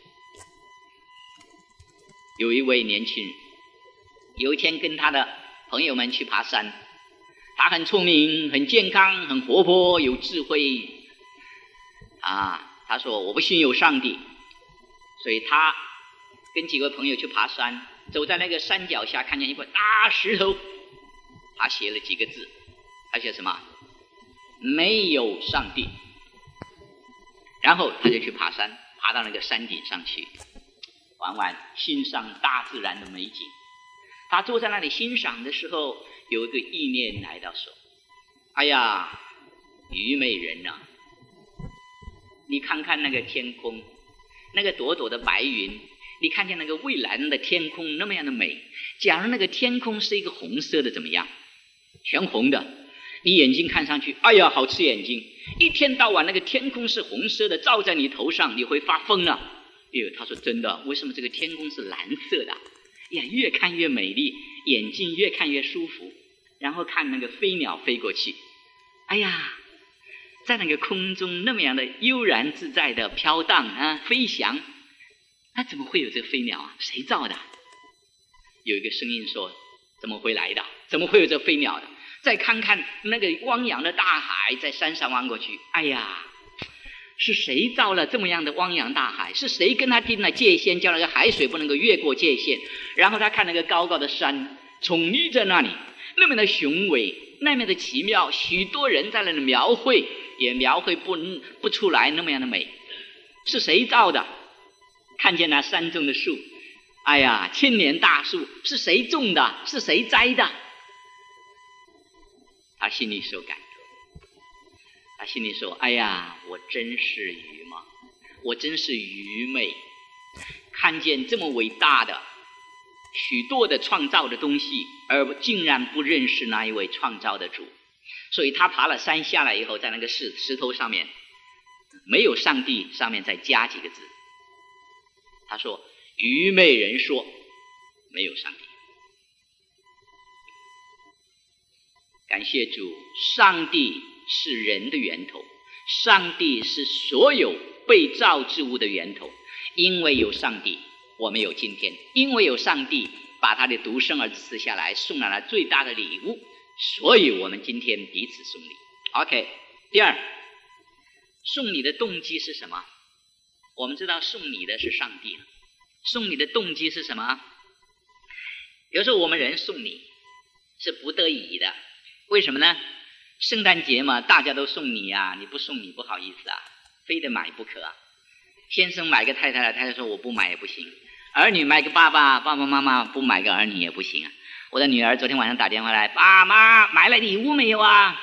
有一位年轻人，有一天跟他的朋友们去爬山，他很聪明，很健康，很活泼，有智慧啊。他说我不信有上帝，所以他跟几个朋友去爬山，走在那个山脚下，看见一块大石头，他写了几个字，他写什么？没有上帝。然后他就去爬山，爬到那个山顶上去玩玩，欣赏大自然的美景。他坐在那里欣赏的时候，有一个意念来到手，哎呀，愚昧人啊，你看看那个天空，那个朵朵的白云，你看见那个蔚蓝的天空那么样的美，假如那个天空是一个红色的怎么样？全红的，你眼睛看上去，哎呀，好刺眼睛，一天到晚那个天空是红色的照在你头上，你会发疯啊。哎呦，他说真的，为什么这个天空是蓝色的？呀，越看越美丽，眼睛越看越舒服。然后看那个飞鸟飞过去，哎呀，在那个空中那么样的悠然自在的飘荡啊，飞翔，那怎么会有这个飞鸟啊？谁造的？有一个声音说，怎么会来的？怎么会有这飞鸟的？再看看那个汪洋的大海，在山上望过去，哎呀，是谁造了这么样的汪洋大海？是谁跟他定了界限，叫那个海水不能够越过界限？然后他看那个高高的山矗立在那里，那么的雄伟，那么的奇妙，许多人在那里描绘，也描绘不不出来那么样的美。是谁造的？看见那山中的树，哎呀，千年大树，是谁种的？是谁栽的？他心里受感动，他心里说，哎呀，我真是愚昧，我真是愚昧，看见这么伟大的许多的创造的东西，而竟然不认识那一位创造的主。所以他爬了山下来以后，在那个石石头上面没有上帝上面再加几个字，他说，愚昧人说没有上帝。感谢主，上帝是人的源头，上帝是所有被造之物的源头。因为有上帝，我们有今天；因为有上帝把他的独生儿子赐下来，送来了最大的礼物，所以我们今天彼此送礼。 OK， 第二，送礼的动机是什么？我们知道送礼的是上帝，送礼的动机是什么？有时候我们人送礼是不得已的，为什么呢？圣诞节嘛，大家都送你啊，你不送你不好意思啊，非得买不可啊。先生买个太太，太太说我不买也不行，儿女买个爸爸，爸爸妈妈不买个儿女也不行啊。 我的女儿昨天晚上打电话来，爸妈买了礼物没有啊？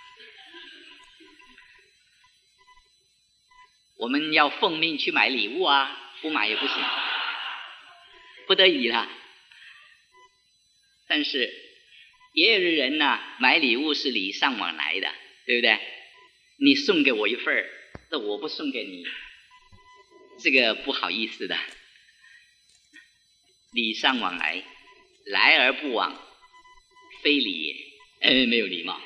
我们要奉命去买礼物啊，不买也不行，不得已了。但是也有的人呢、啊，买礼物是礼尚往来的，对不对？你送给我一份儿，这我不送给你，这个不好意思的。礼尚往来，来而不往，非礼也。哎，没有礼貌。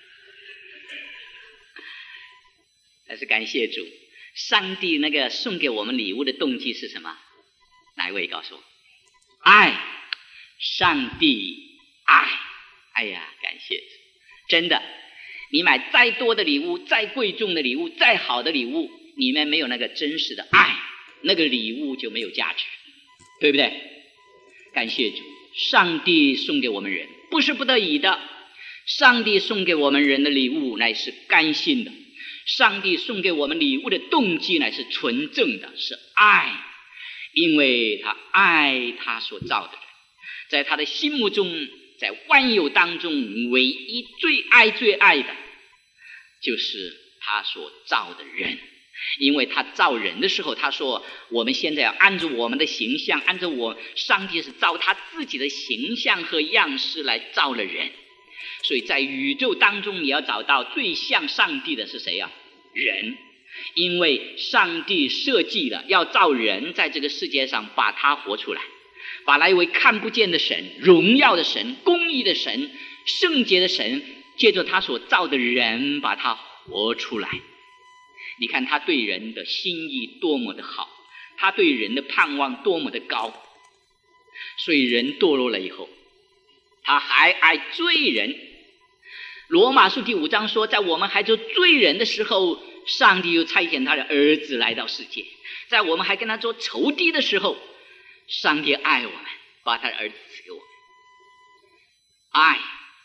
但是感谢主，上帝那个送给我们礼物的动机是什么？哪一位告诉我？爱，上帝爱。哎呀，感谢主！真的，你买再多的礼物，再贵重的礼物，再好的礼物，里面没有那个真实的爱，那个礼物就没有价值，对不对？感谢主，上帝送给我们人不是不得已的，上帝送给我们人的礼物乃是甘心的，上帝送给我们礼物的动机乃是纯正的，是爱，因为他爱他所造的人，在他的心目中，在万有当中唯一最爱最爱的就是他所造的人。因为他造人的时候，他说我们现在要按照我们的形象，按照我上帝是造他自己的形象和样式来造了人，所以在宇宙当中你要找到最像上帝的是谁啊？人。因为上帝设计了要造人，在这个世界上把他活出来，把那一位看不见的神、荣耀的神、公义的神、圣洁的神，借着他所造的人把他活出来。你看他对人的心意多么的好，他对人的盼望多么的高。所以人堕落了以后，他还爱罪人。罗马书第五章说，在我们还做罪人的时候，上帝又差遣他的儿子来到世界，在我们还跟他做仇敌的时候，上帝爱我们，把他的儿子赐给我们。爱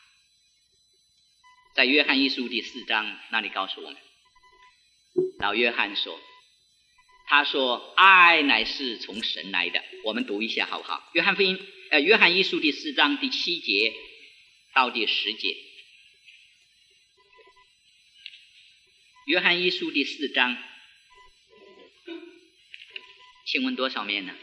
在约翰一书第四章那里告诉我们，老约翰说，他说爱乃是从神来的。我们读一下好不好？约翰福音呃，约翰一书第四章第七节到第十节。约翰一书第四章，请问多少面呢？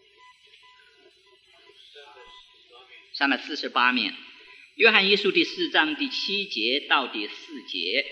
三百四十八面。约翰一书第四章第七节到第四节。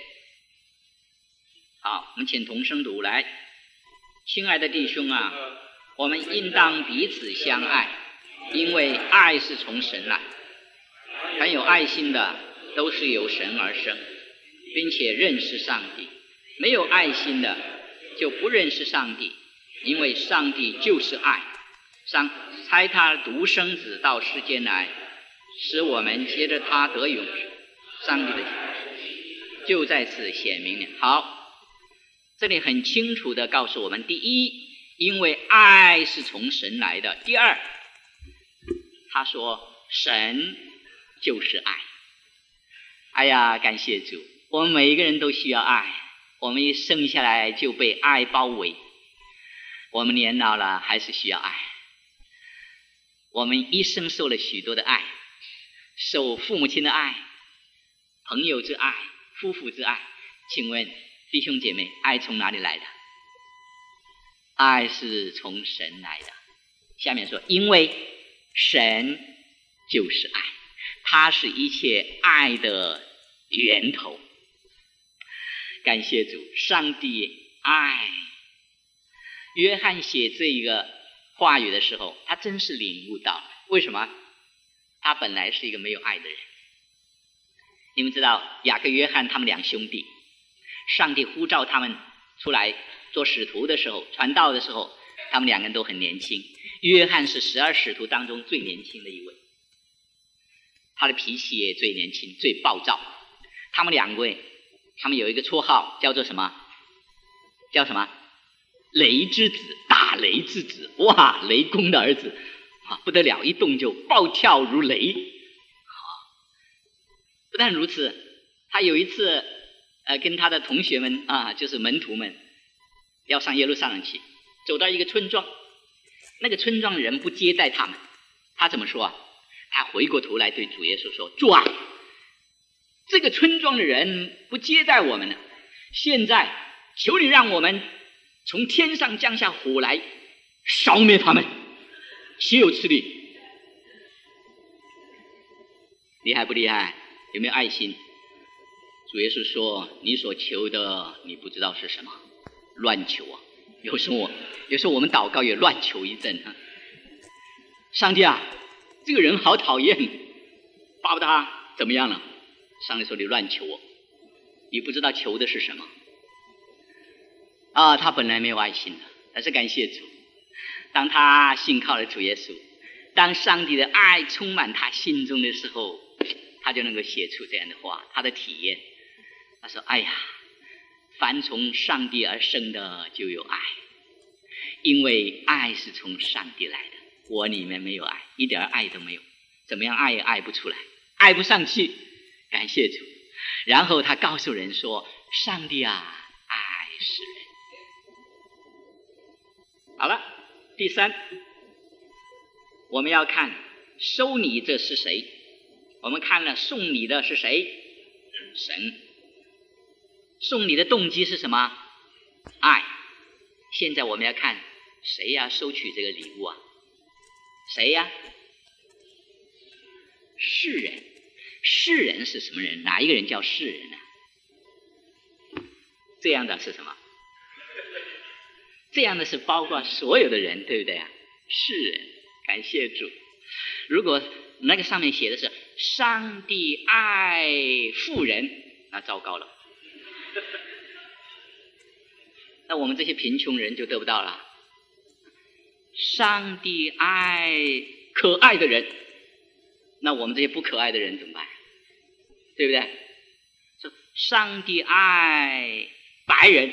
好，我们请同声读来。亲爱的弟兄啊，我们应当彼此相爱，因为爱是从神来。很有爱心的都是由神而生，并且认识上帝。没有爱心的就不认识上帝，因为上帝就是爱。上差他独生子到世间来，使我们接着他得永生。上帝的就在此显明了。好，这里很清楚地告诉我们：第一，因为爱是从神来的；第二，他说神就是爱。哎呀，感谢主，我们每一个人都需要爱。我们一生下来就被爱包围，我们年老了还是需要爱。我们一生受了许多的爱，受父母亲的爱、朋友之爱、夫妇之爱。请问弟兄姐妹，爱从哪里来的？爱是从神来的。下面说，因为神就是爱，他是一切爱的源头。感谢主，上帝爱。约翰写这一个话语的时候，他真是领悟到了。为什么？他本来是一个没有爱的人。你们知道雅各约翰他们两兄弟，上帝呼召他们出来做使徒的时候，传道的时候，他们两个人都很年轻。约翰是十二使徒当中最年轻的一位，他的脾气也最年轻，最暴躁。他们两位他们有一个绰号叫做什么？叫什么？雷之子，打雷之子。哇，雷公的儿子啊，不得了，一动就暴跳如雷。不但如此，他有一次呃跟他的同学们啊，就是门徒们要上耶路撒冷去，走到一个村庄，那个村庄人不接待他们，他怎么说啊？ 他回过头来对主耶稣说：主啊，这个村庄的人不接待我们了，现在求你让我们从天上降下火来烧灭他们，岂有此理！厉害不厉害？有没有爱心？主耶稣说：你所求的你不知道是什么，乱求啊！有时候我有时候我们祷告也乱求一阵啊。上帝啊，这个人好讨厌，巴不得他怎么样了？上帝说：你乱求哦，你不知道求的是什么啊！他本来没有爱心的，但是感谢主，当他信靠了主耶稣，当上帝的爱充满他心中的时候，他就能够写出这样的话，他的体验。他说：哎呀，凡从上帝而生的就有爱，因为爱是从上帝来的，我里面没有爱，一点爱都没有，怎么样爱也爱不出来，爱不上去。感谢主。然后他告诉人说：上帝啊，爱是人。好了，第三，我们要看收礼这是谁。我们看了送礼的是谁？神。送礼的动机是什么？爱。现在我们要看谁要收取这个礼物啊？谁呀？世人。世人是什么人？哪一个人叫世人呢？这样的是什么？这样的是包括所有的人，对不对啊？世人。感谢主。如果那个上面写的是上帝爱富人，那糟糕了，那我们这些贫穷人就得不到了。上帝爱可爱的人，那我们这些不可爱的人怎么办？对不对？说上帝爱白人，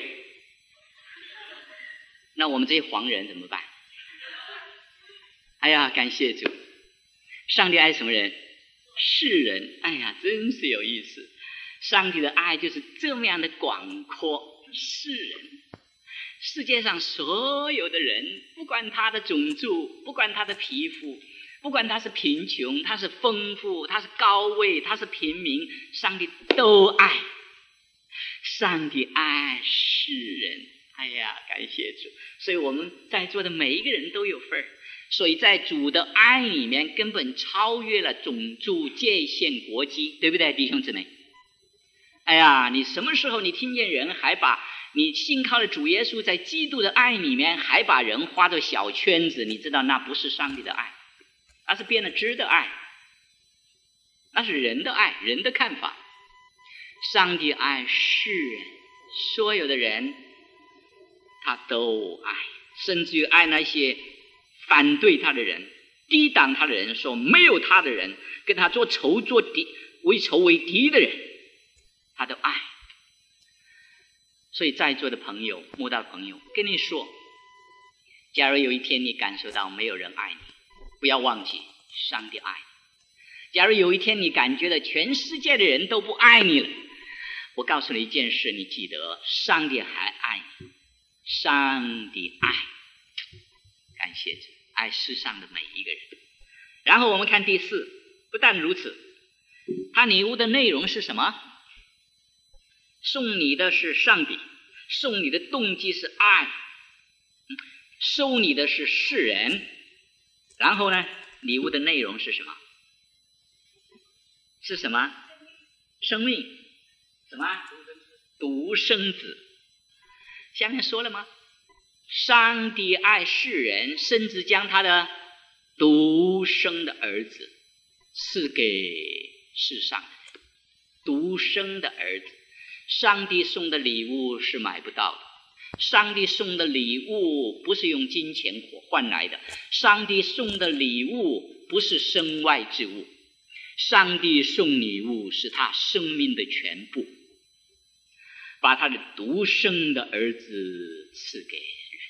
那我们这些黄人怎么办？哎呀，感谢主。上帝爱什么人？世人。哎呀，真是有意思。上帝的爱就是这么样的广阔。世人，世界上所有的人，不管他的种族，不管他的皮肤，不管他是贫穷，他是丰富，他是高位，他是平民，上帝都爱。上帝爱世人。哎呀，感谢主。所以我们在座的每一个人都有份儿。所以在主的爱里面根本超越了种族界限国籍，对不对，弟兄姊妹？哎呀，你什么时候你听见人还把你信靠的主耶稣在基督的爱里面还把人划作小圈子，你知道那不是上帝的爱，那是变了质的爱，那是人的爱，人的看法。上帝爱世人，所有的人他都爱，甚至于爱那些反对他的人，抵挡他的人，说没有他的人，跟他做仇做敌，为仇为敌的人，他都爱。所以在座的朋友，慕道的朋友，跟你说，假如有一天你感受到没有人爱你，不要忘记上帝爱你。假如有一天你感觉到全世界的人都不爱你了，我告诉你一件事，你记得上帝还爱你。上帝爱，感谢主，爱世上的每一个人。然后我们看第四，不但如此，他礼物的内容是什么？送你的是上帝，送你的动机是爱，收你的是世人。然后呢，礼物的内容是什么？是什么？生命。什么？独生子。下面说了吗？上帝爱世人，甚至将他的独生的儿子赐给世上。独生的儿子，上帝送的礼物是买不到的。上帝送的礼物不是用金钱换来的，上帝送的礼物不是身外之物，上帝送礼物是他生命的全部，把他的独生的儿子赐给人。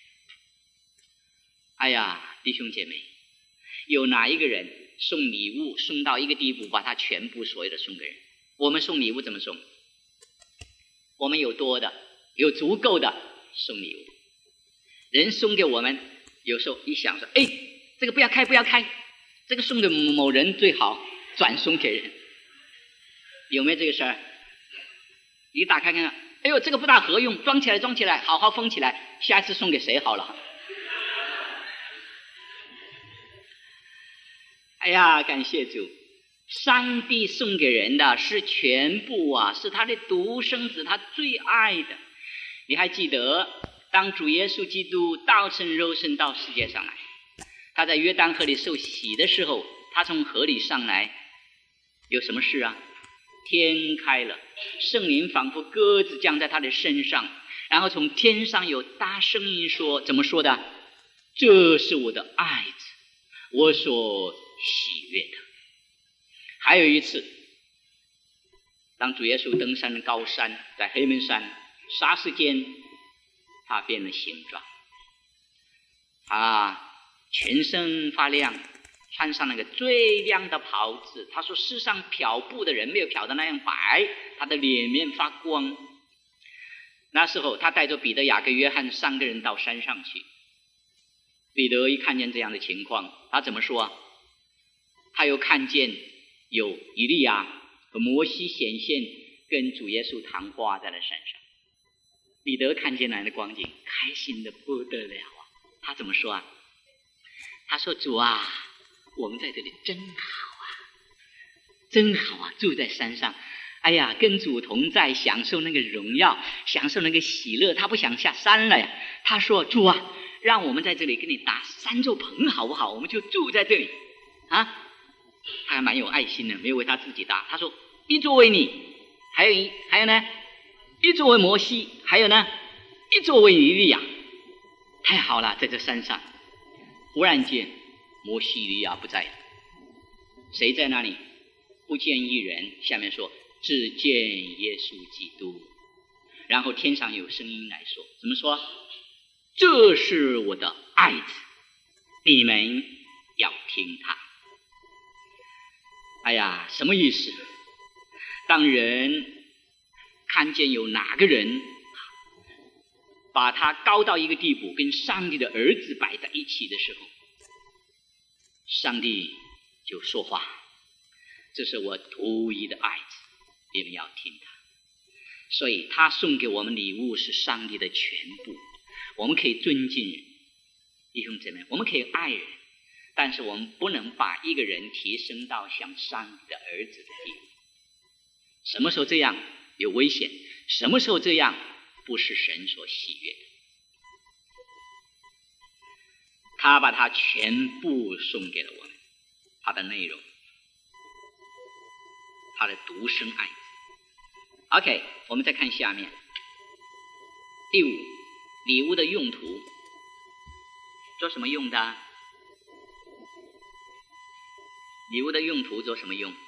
哎呀，弟兄姐妹，有哪一个人送礼物送到一个地步，把他全部所有的送给人？我们送礼物怎么送？我们有多的，有足够的送礼物。人送给我们，有时候一想说，哎，这个不要开不要开， 这个送给某人最好转送给人，有没有这个事儿？你打开看看，哎呦，这个不大合用，装起来装起来，好好封起来，下次送给谁好了？哎呀，感谢主，上帝送给人的是全部啊，是他的独生子，他最爱的。你还记得当主耶稣基督道成肉身到世界上来，他在约旦河里受洗的时候，他从河里上来有什么事啊？天开了，圣灵仿佛鸽子降在他的身上，然后从天上有大声音说，怎么说的？这是我的爱子，我所喜悦的。还有一次，当主耶稣登山的高山，在黑门山霎时间他变了形状，他全身发亮，穿上那个最亮的袍子。他说世上漂布的人没有漂得那样白，他的脸面发光。那时候他带着彼得、雅各、约翰三个人到山上去。彼得一看见这样的情况，他怎么说啊？他又看见有以利亚和摩西显现，跟主耶稣谈话在那山上。彼得看见那的光景，开心的不得了啊！他怎么说啊？他说：“主啊，我们在这里真好啊，真好啊！住在山上，哎呀，跟主同在，享受那个荣耀，享受那个喜乐。他不想下山了呀。他说：主啊，让我们在这里给你搭三座棚好不好？我们就住在这里啊。”他还蛮有爱心的，没有为他自己搭。他说：“一座为你，还有一还有呢，一座为摩西，还有呢，一座为以利亚。太好了，在这山上。”忽然间，摩西、以利亚不在了，谁在那里？不见一人。下面说：“只见耶稣基督。”然后天上有声音来说：“怎么说？这是我的爱子，你们要听他。”哎呀，什么意思？当人看见有哪个人把他高到一个地步，跟上帝的儿子摆在一起的时候，上帝就说话：“这是我独一的爱子，你们要听他。”所以他送给我们礼物是上帝的全部。我们可以尊敬人，弟兄姊妹，我们可以爱人，但是我们不能把一个人提升到像上帝的儿子的地步。什么时候这样有危险？什么时候这样不是神所喜悦的？他把他全部送给了我们，他的内容，他的独生爱子。 OK， 我们再看下面第五，礼物的用途，做什么用的？礼物的用途做什么用？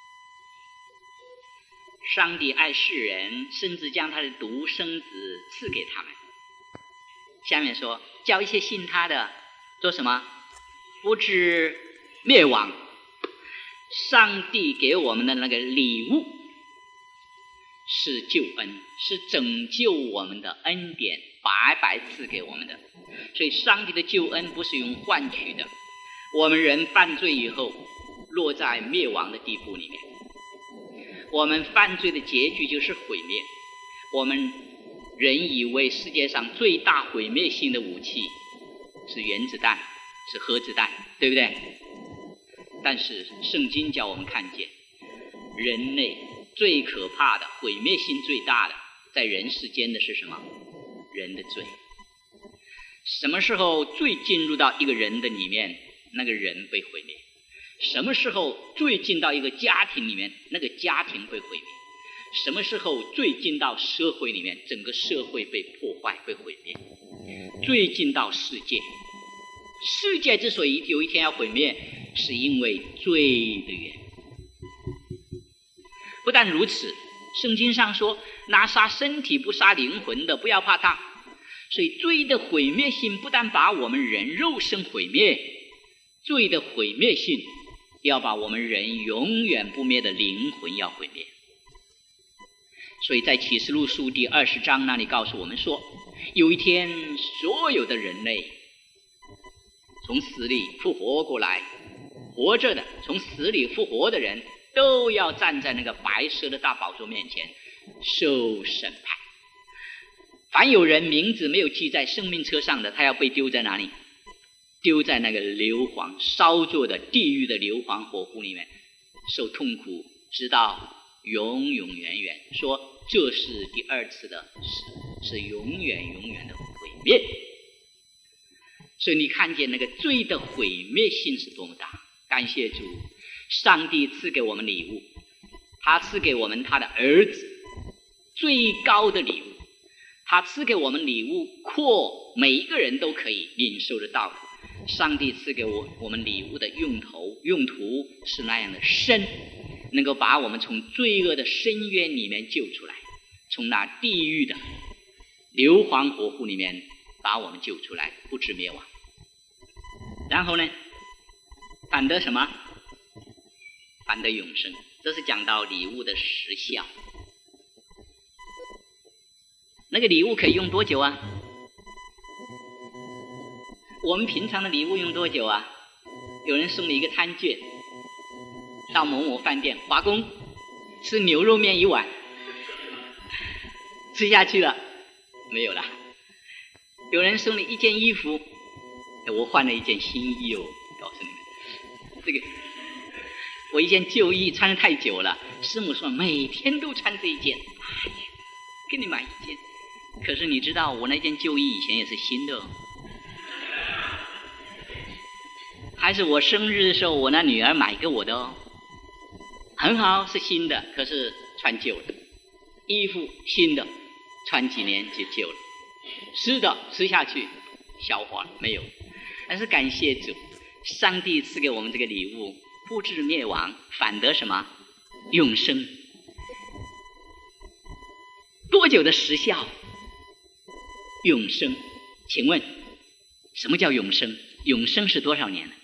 上帝爱世人，甚至将他的独生子赐给他们。下面说，叫一些信他的做什么？不致灭亡。上帝给我们的那个礼物是救恩，是拯救我们的恩典，白白赐给我们的。所以上帝的救恩不是用换取的。我们人犯罪以后落在灭亡的地步里面，我们犯罪的结局就是毁灭。我们人以为世界上最大毁灭性的武器是原子弹，是核子弹，对不对？但是圣经叫我们看见，人类最可怕的、毁灭性最大的在人世间的是什么？人的罪。什么时候罪进入到一个人的里面，那个人被毁灭？什么时候罪进到一个家庭里面，那个家庭被毁灭？什么时候罪进到社会里面，整个社会被破坏、被毁灭？罪进到世界，世界之所以有一天要毁灭，是因为罪的缘故。不但如此，圣经上说，拿杀身体不杀灵魂的，不要怕他。所以罪的毁灭性不但把我们人肉身毁灭，罪的毁灭性要把我们人永远不灭的灵魂要毁灭。所以在启示录书第二十章那里告诉我们说，有一天所有的人类从死里复活过来， 活着的，从死里复活的人，都要站在那个白色的大宝座面前受审判。凡有人名字没有记在生命册上的，他要被丢在哪里？丢在那个硫磺烧作的地狱的硫磺火湖里面，受痛苦，直到永永远远。说这是第二次的死，是永远永远的毁灭。所以你看见那个罪的毁灭性是多么大。感谢主，上帝赐给我们礼物，他赐给我们他的儿子，最高的礼物。他赐给我们礼物阔，每一个人都可以领受得到。上帝赐给我我们礼物的用头用途是那样的深，能够把我们从罪恶的深渊里面救出来，从那地狱的硫磺火湖里面把我们救出来，不致灭亡。然后呢，反得什么？反得永生。这是讲到礼物的时效。那个礼物可以用多久啊？我们平常的礼物用多久啊？有人送你一个餐券，到某某饭店华工吃牛肉面一碗，吃下去了没有了。有人送你一件衣服，我换了一件新衣哦，告诉你们，这个我一件旧衣穿得太久了，师母说每天都穿这一件，哎呀，给你买一件。可是你知道我那件旧衣以前也是新的哦，还是我生日的时候我那女儿买给我的哦，很好，是新的，可是穿旧了。衣服新的，穿几年就旧了。吃的吃下去消化了没有。但是感谢主，上帝赐给我们这个礼物，不致灭亡，反得什么？永生。多久的时效？永生。请问什么叫永生？永生是多少年呢？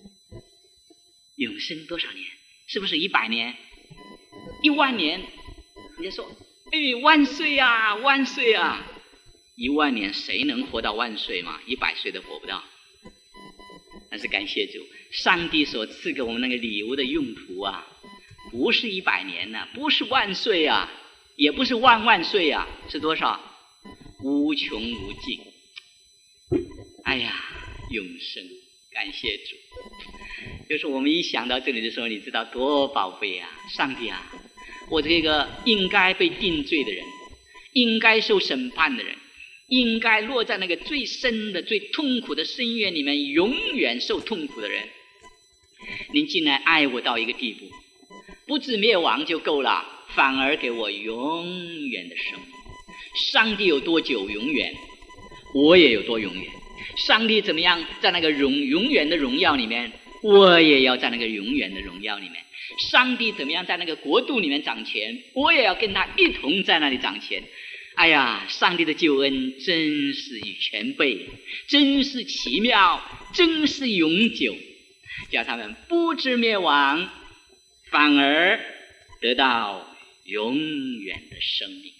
永生多少年？是不是一百年？一万年？人家说哎，万岁啊万岁啊！一万年谁能活到万岁嘛？一百岁都活不到。但是感谢主，上帝所赐给我们那个礼物的用途啊，不是一百年呢、啊，不是万岁啊，也不是万万岁啊，是多少？无穷无尽。哎呀，永生，感谢主。就是我们一想到这里的时候，你知道多宝贝啊！上帝啊，我这个应该被定罪的人，应该受审判的人，应该落在那个最深的最痛苦的深渊里面永远受痛苦的人，您竟然爱我到一个地步，不致灭亡就够了，反而给我永远的生命。上帝有多久永远，我也有多永远。上帝怎么样在那个永永远的荣耀里面，我也要在那个永远的荣耀里面。上帝怎么样在那个国度里面掌权，我也要跟他一同在那里掌权。哎呀，上帝的救恩真是全备，真是奇妙，真是永久，叫他们不致灭亡，反而得到永远的生命。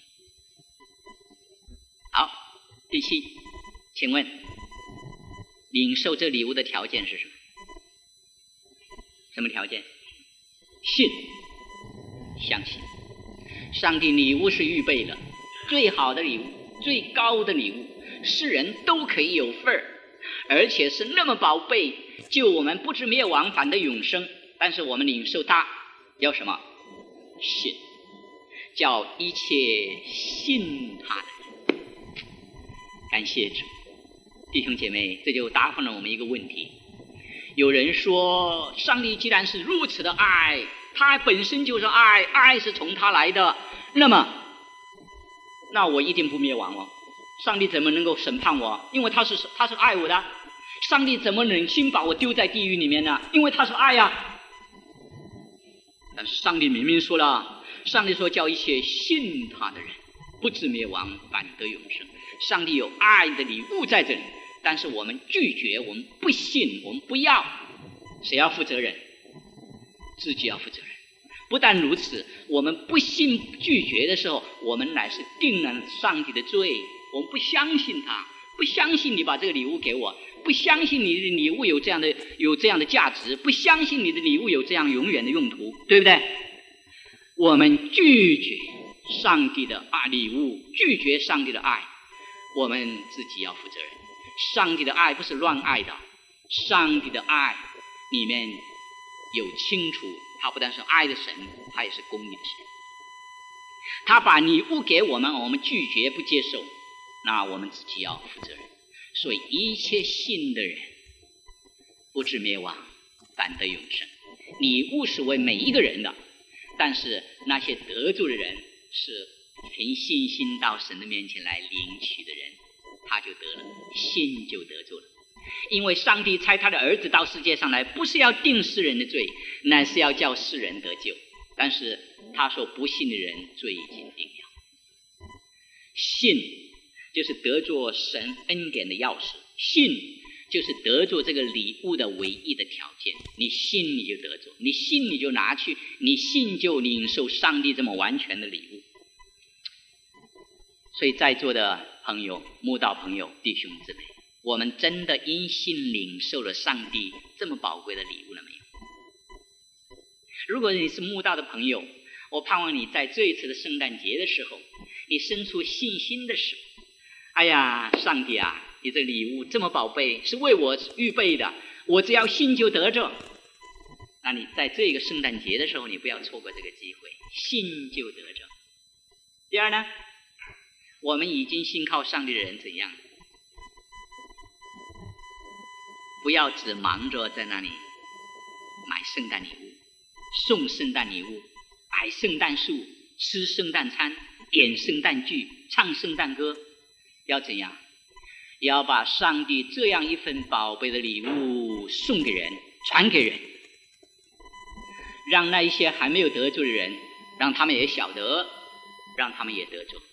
好，第七，请问领受这礼物的条件是什么？什么条件？信，相信。上帝礼物是预备的，最好的礼物，最高的礼物，世人都可以有份儿，而且是那么宝贝，救我们不致灭亡，反得永生。但是我们领受它要什么？信，叫一切信他的人。感谢主，弟兄姐妹，这就答复了我们一个问题。有人说，上帝既然是如此的爱，他本身就是爱，爱是从他来的，那么那我一定不灭亡了。上帝怎么能够审判我？因为他是他是爱我的。上帝怎么忍心把我丢在地狱里面呢？因为他是爱呀、啊。但是上帝明明说了，上帝说叫一切信他的人不致灭亡，反得永生。上帝有爱的礼物在这里，但是我们拒绝，我们不信，我们不要，谁要负责任？自己要负责任。不但如此，我们不信拒绝的时候，我们乃是定了上帝的罪。我们不相信他，不相信你把这个礼物给我， 不相信你的礼物有这样的有这样的价值，不相信你的礼物有这样永远的用途，对不对？我们拒绝上帝的爱礼物，拒绝上帝的爱，我们自己要负责任。上帝的爱不是乱爱的，上帝的爱里面有清楚，他不但是爱的神，他也是公义的神。他把礼物给我们，我们拒绝不接受，那我们自己要负责任。所以一切信的人不至灭亡，反得永生。礼物是为每一个人的，但是那些得救的人是凭信心到神的面前来领取的人，他就得了，信就得救了。因为上帝差他的儿子到世界上来，不是要定世人的罪，乃是要叫世人得救。但是他说不信的人罪已经定了。信就是得着神恩典的钥匙，信就是得着这个礼物的唯一的条件。你信你就得着，你信你就拿去，你信就领受上帝这么完全的礼物。所以在座的朋友，慕道朋友，弟兄姊妹，我们真的因信领受了上帝这么宝贵的礼物了没有？如果你是慕道的朋友，我盼望你在这一次的圣诞节的时候，你生出信心的时候，哎呀，上帝啊，你这礼物这么宝贝，是为我预备的，我只要信就得着。那你在这个圣诞节的时候，你不要错过这个机会，信就得着。第二呢，我们已经信靠上帝的人怎样？不要只忙着在那里买圣诞礼物，送圣诞礼物，摆圣诞树，吃圣诞餐，演圣诞剧，唱圣诞歌。要怎样？要把上帝这样一份宝贝的礼物送给人，传给人，让那一些还没有得救的人，让他们也晓得，让他们也得救。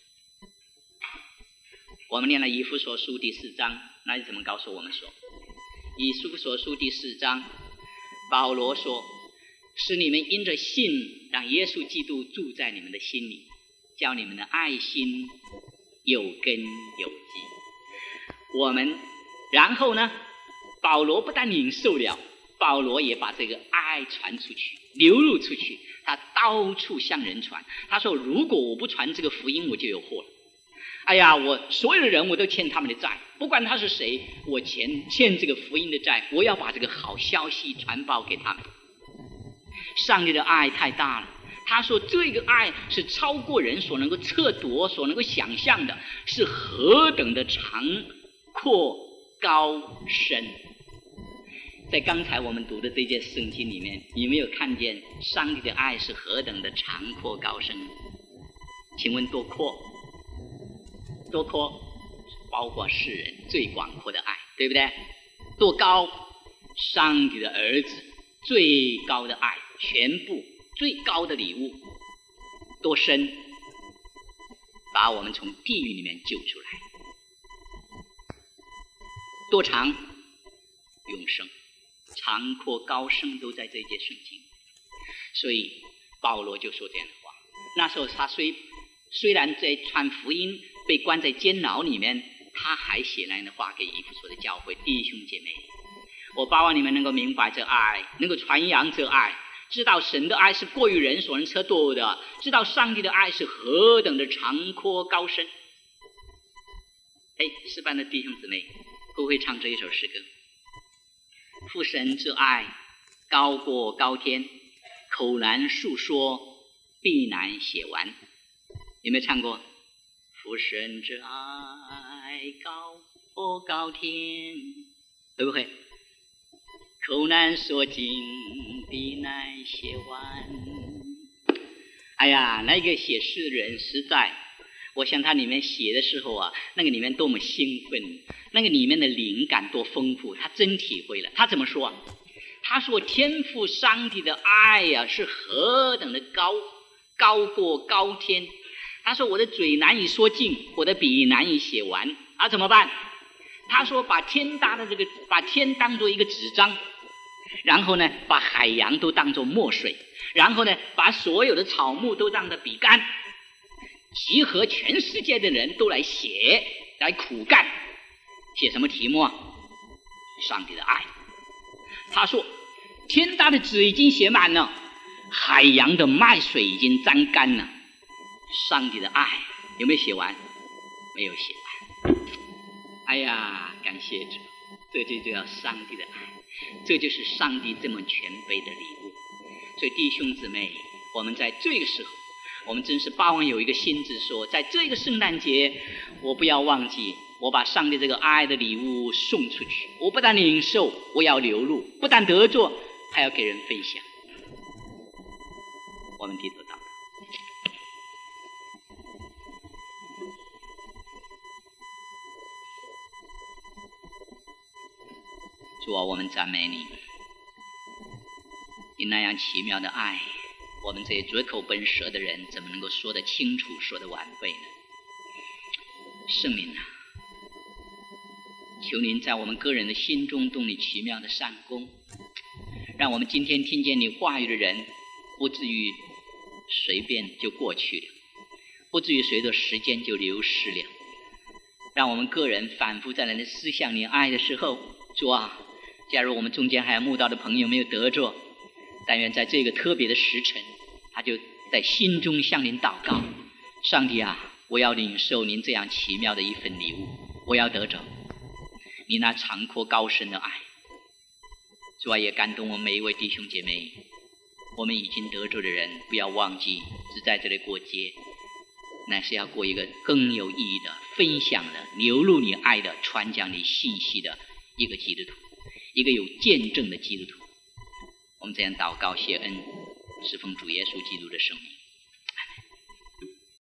我们念了以弗所书第四章，那你怎么告诉我们说？以弗所书第四章，保罗说，使你们因着信，让耶稣基督住在你们的心里，叫你们的爱心有根有基。我们然后呢，保罗不但领受了，保罗也把这个爱传出去，流露出去，他到处向人传。他说，如果我不传这个福音，我就有祸了。哎呀，我所有的人我都欠他们的债，不管他是谁，我欠欠这个福音的债，我要把这个好消息传报给他们。上帝的爱太大了，他说这个爱是超过人所能够测度、所能够想象的，是何等的长阔高深。在刚才我们读的这节圣经里面，你没有看见上帝的爱是何等的长阔高深？请问多阔？多阔？包括世人最广阔的爱，对不对？多高？上帝的儿子最高的爱，全部最高的礼物。多深？把我们从地狱里面救出来。多长？永生。长阔高深都在这节圣经。所以保罗就说这样的话。那时候他虽虽然在传福音，被关在监牢里面，他还写那样的话给以弗所的教会弟兄姐妹。我盼望你们能够明白这爱，能够传扬这爱，知道神的爱是过于人所能测度的，知道上帝的爱是何等的长阔高深。哎，诗班的弟兄姊妹会不会唱这一首诗歌？父神之爱高过高天，口难述说，必难写完。有没有唱过？父神之爱高过高天，会不会？口难说尽，必难写完。哎呀，那个写诗的人实在，我想他里面写的时候啊，那个里面多么兴奋，那个里面的灵感多丰富，他真体会了。他怎么说啊？他说天父上帝的爱呀、啊，是何等的高，高过高天。他说我的嘴难以说尽，我的笔难以写完，啊怎么办？他说把天当的这个，把天当作一个纸张，然后呢，把海洋都当作墨水，然后呢，把所有的草木都当作笔杆，集合全世界的人都来写，来苦干。写什么题目啊？ 上帝的爱。他说天大的纸已经写满了，海洋的麦水已经沾干了，上帝的爱有没有写完？没有写完。哎呀，感谢主，这就叫上帝的爱，这就是上帝这么全备的礼物。所以弟兄姊妹，我们在这个时候，我们真是巴望有一个心志说，在这个圣诞节，我不要忘记我把上帝这个爱的礼物送出去，我不但领受，我要流露，不但得着，还要给人分享。我们低头祷告。主啊，我们赞美你，你那样奇妙的爱，我们这些拙口笨舌的人怎么能够说得清楚，说得完备呢？圣灵啊，求您在我们个人的心中动你奇妙的善功，让我们今天听见你话语的人不至于随便就过去了，不至于随着时间就流失了。让我们个人反复在来思想你爱的时候，主啊，假如我们中间还有慕道的朋友没有得着，但愿在这个特别的时辰，他就在心中向您祷告，上帝啊，我要领受您这样奇妙的一份礼物，我要得着你那长阔高深的爱。主啊，也感动我每一位弟兄姐妹，我们已经得着的人，不要忘记只在这里过节，乃是要过一个更有意义的、分享的、流露你爱的、传讲你信息的一个基督徒，一个有见证的基督徒。我们这样祷告谢恩，是奉主耶稣基督的圣名。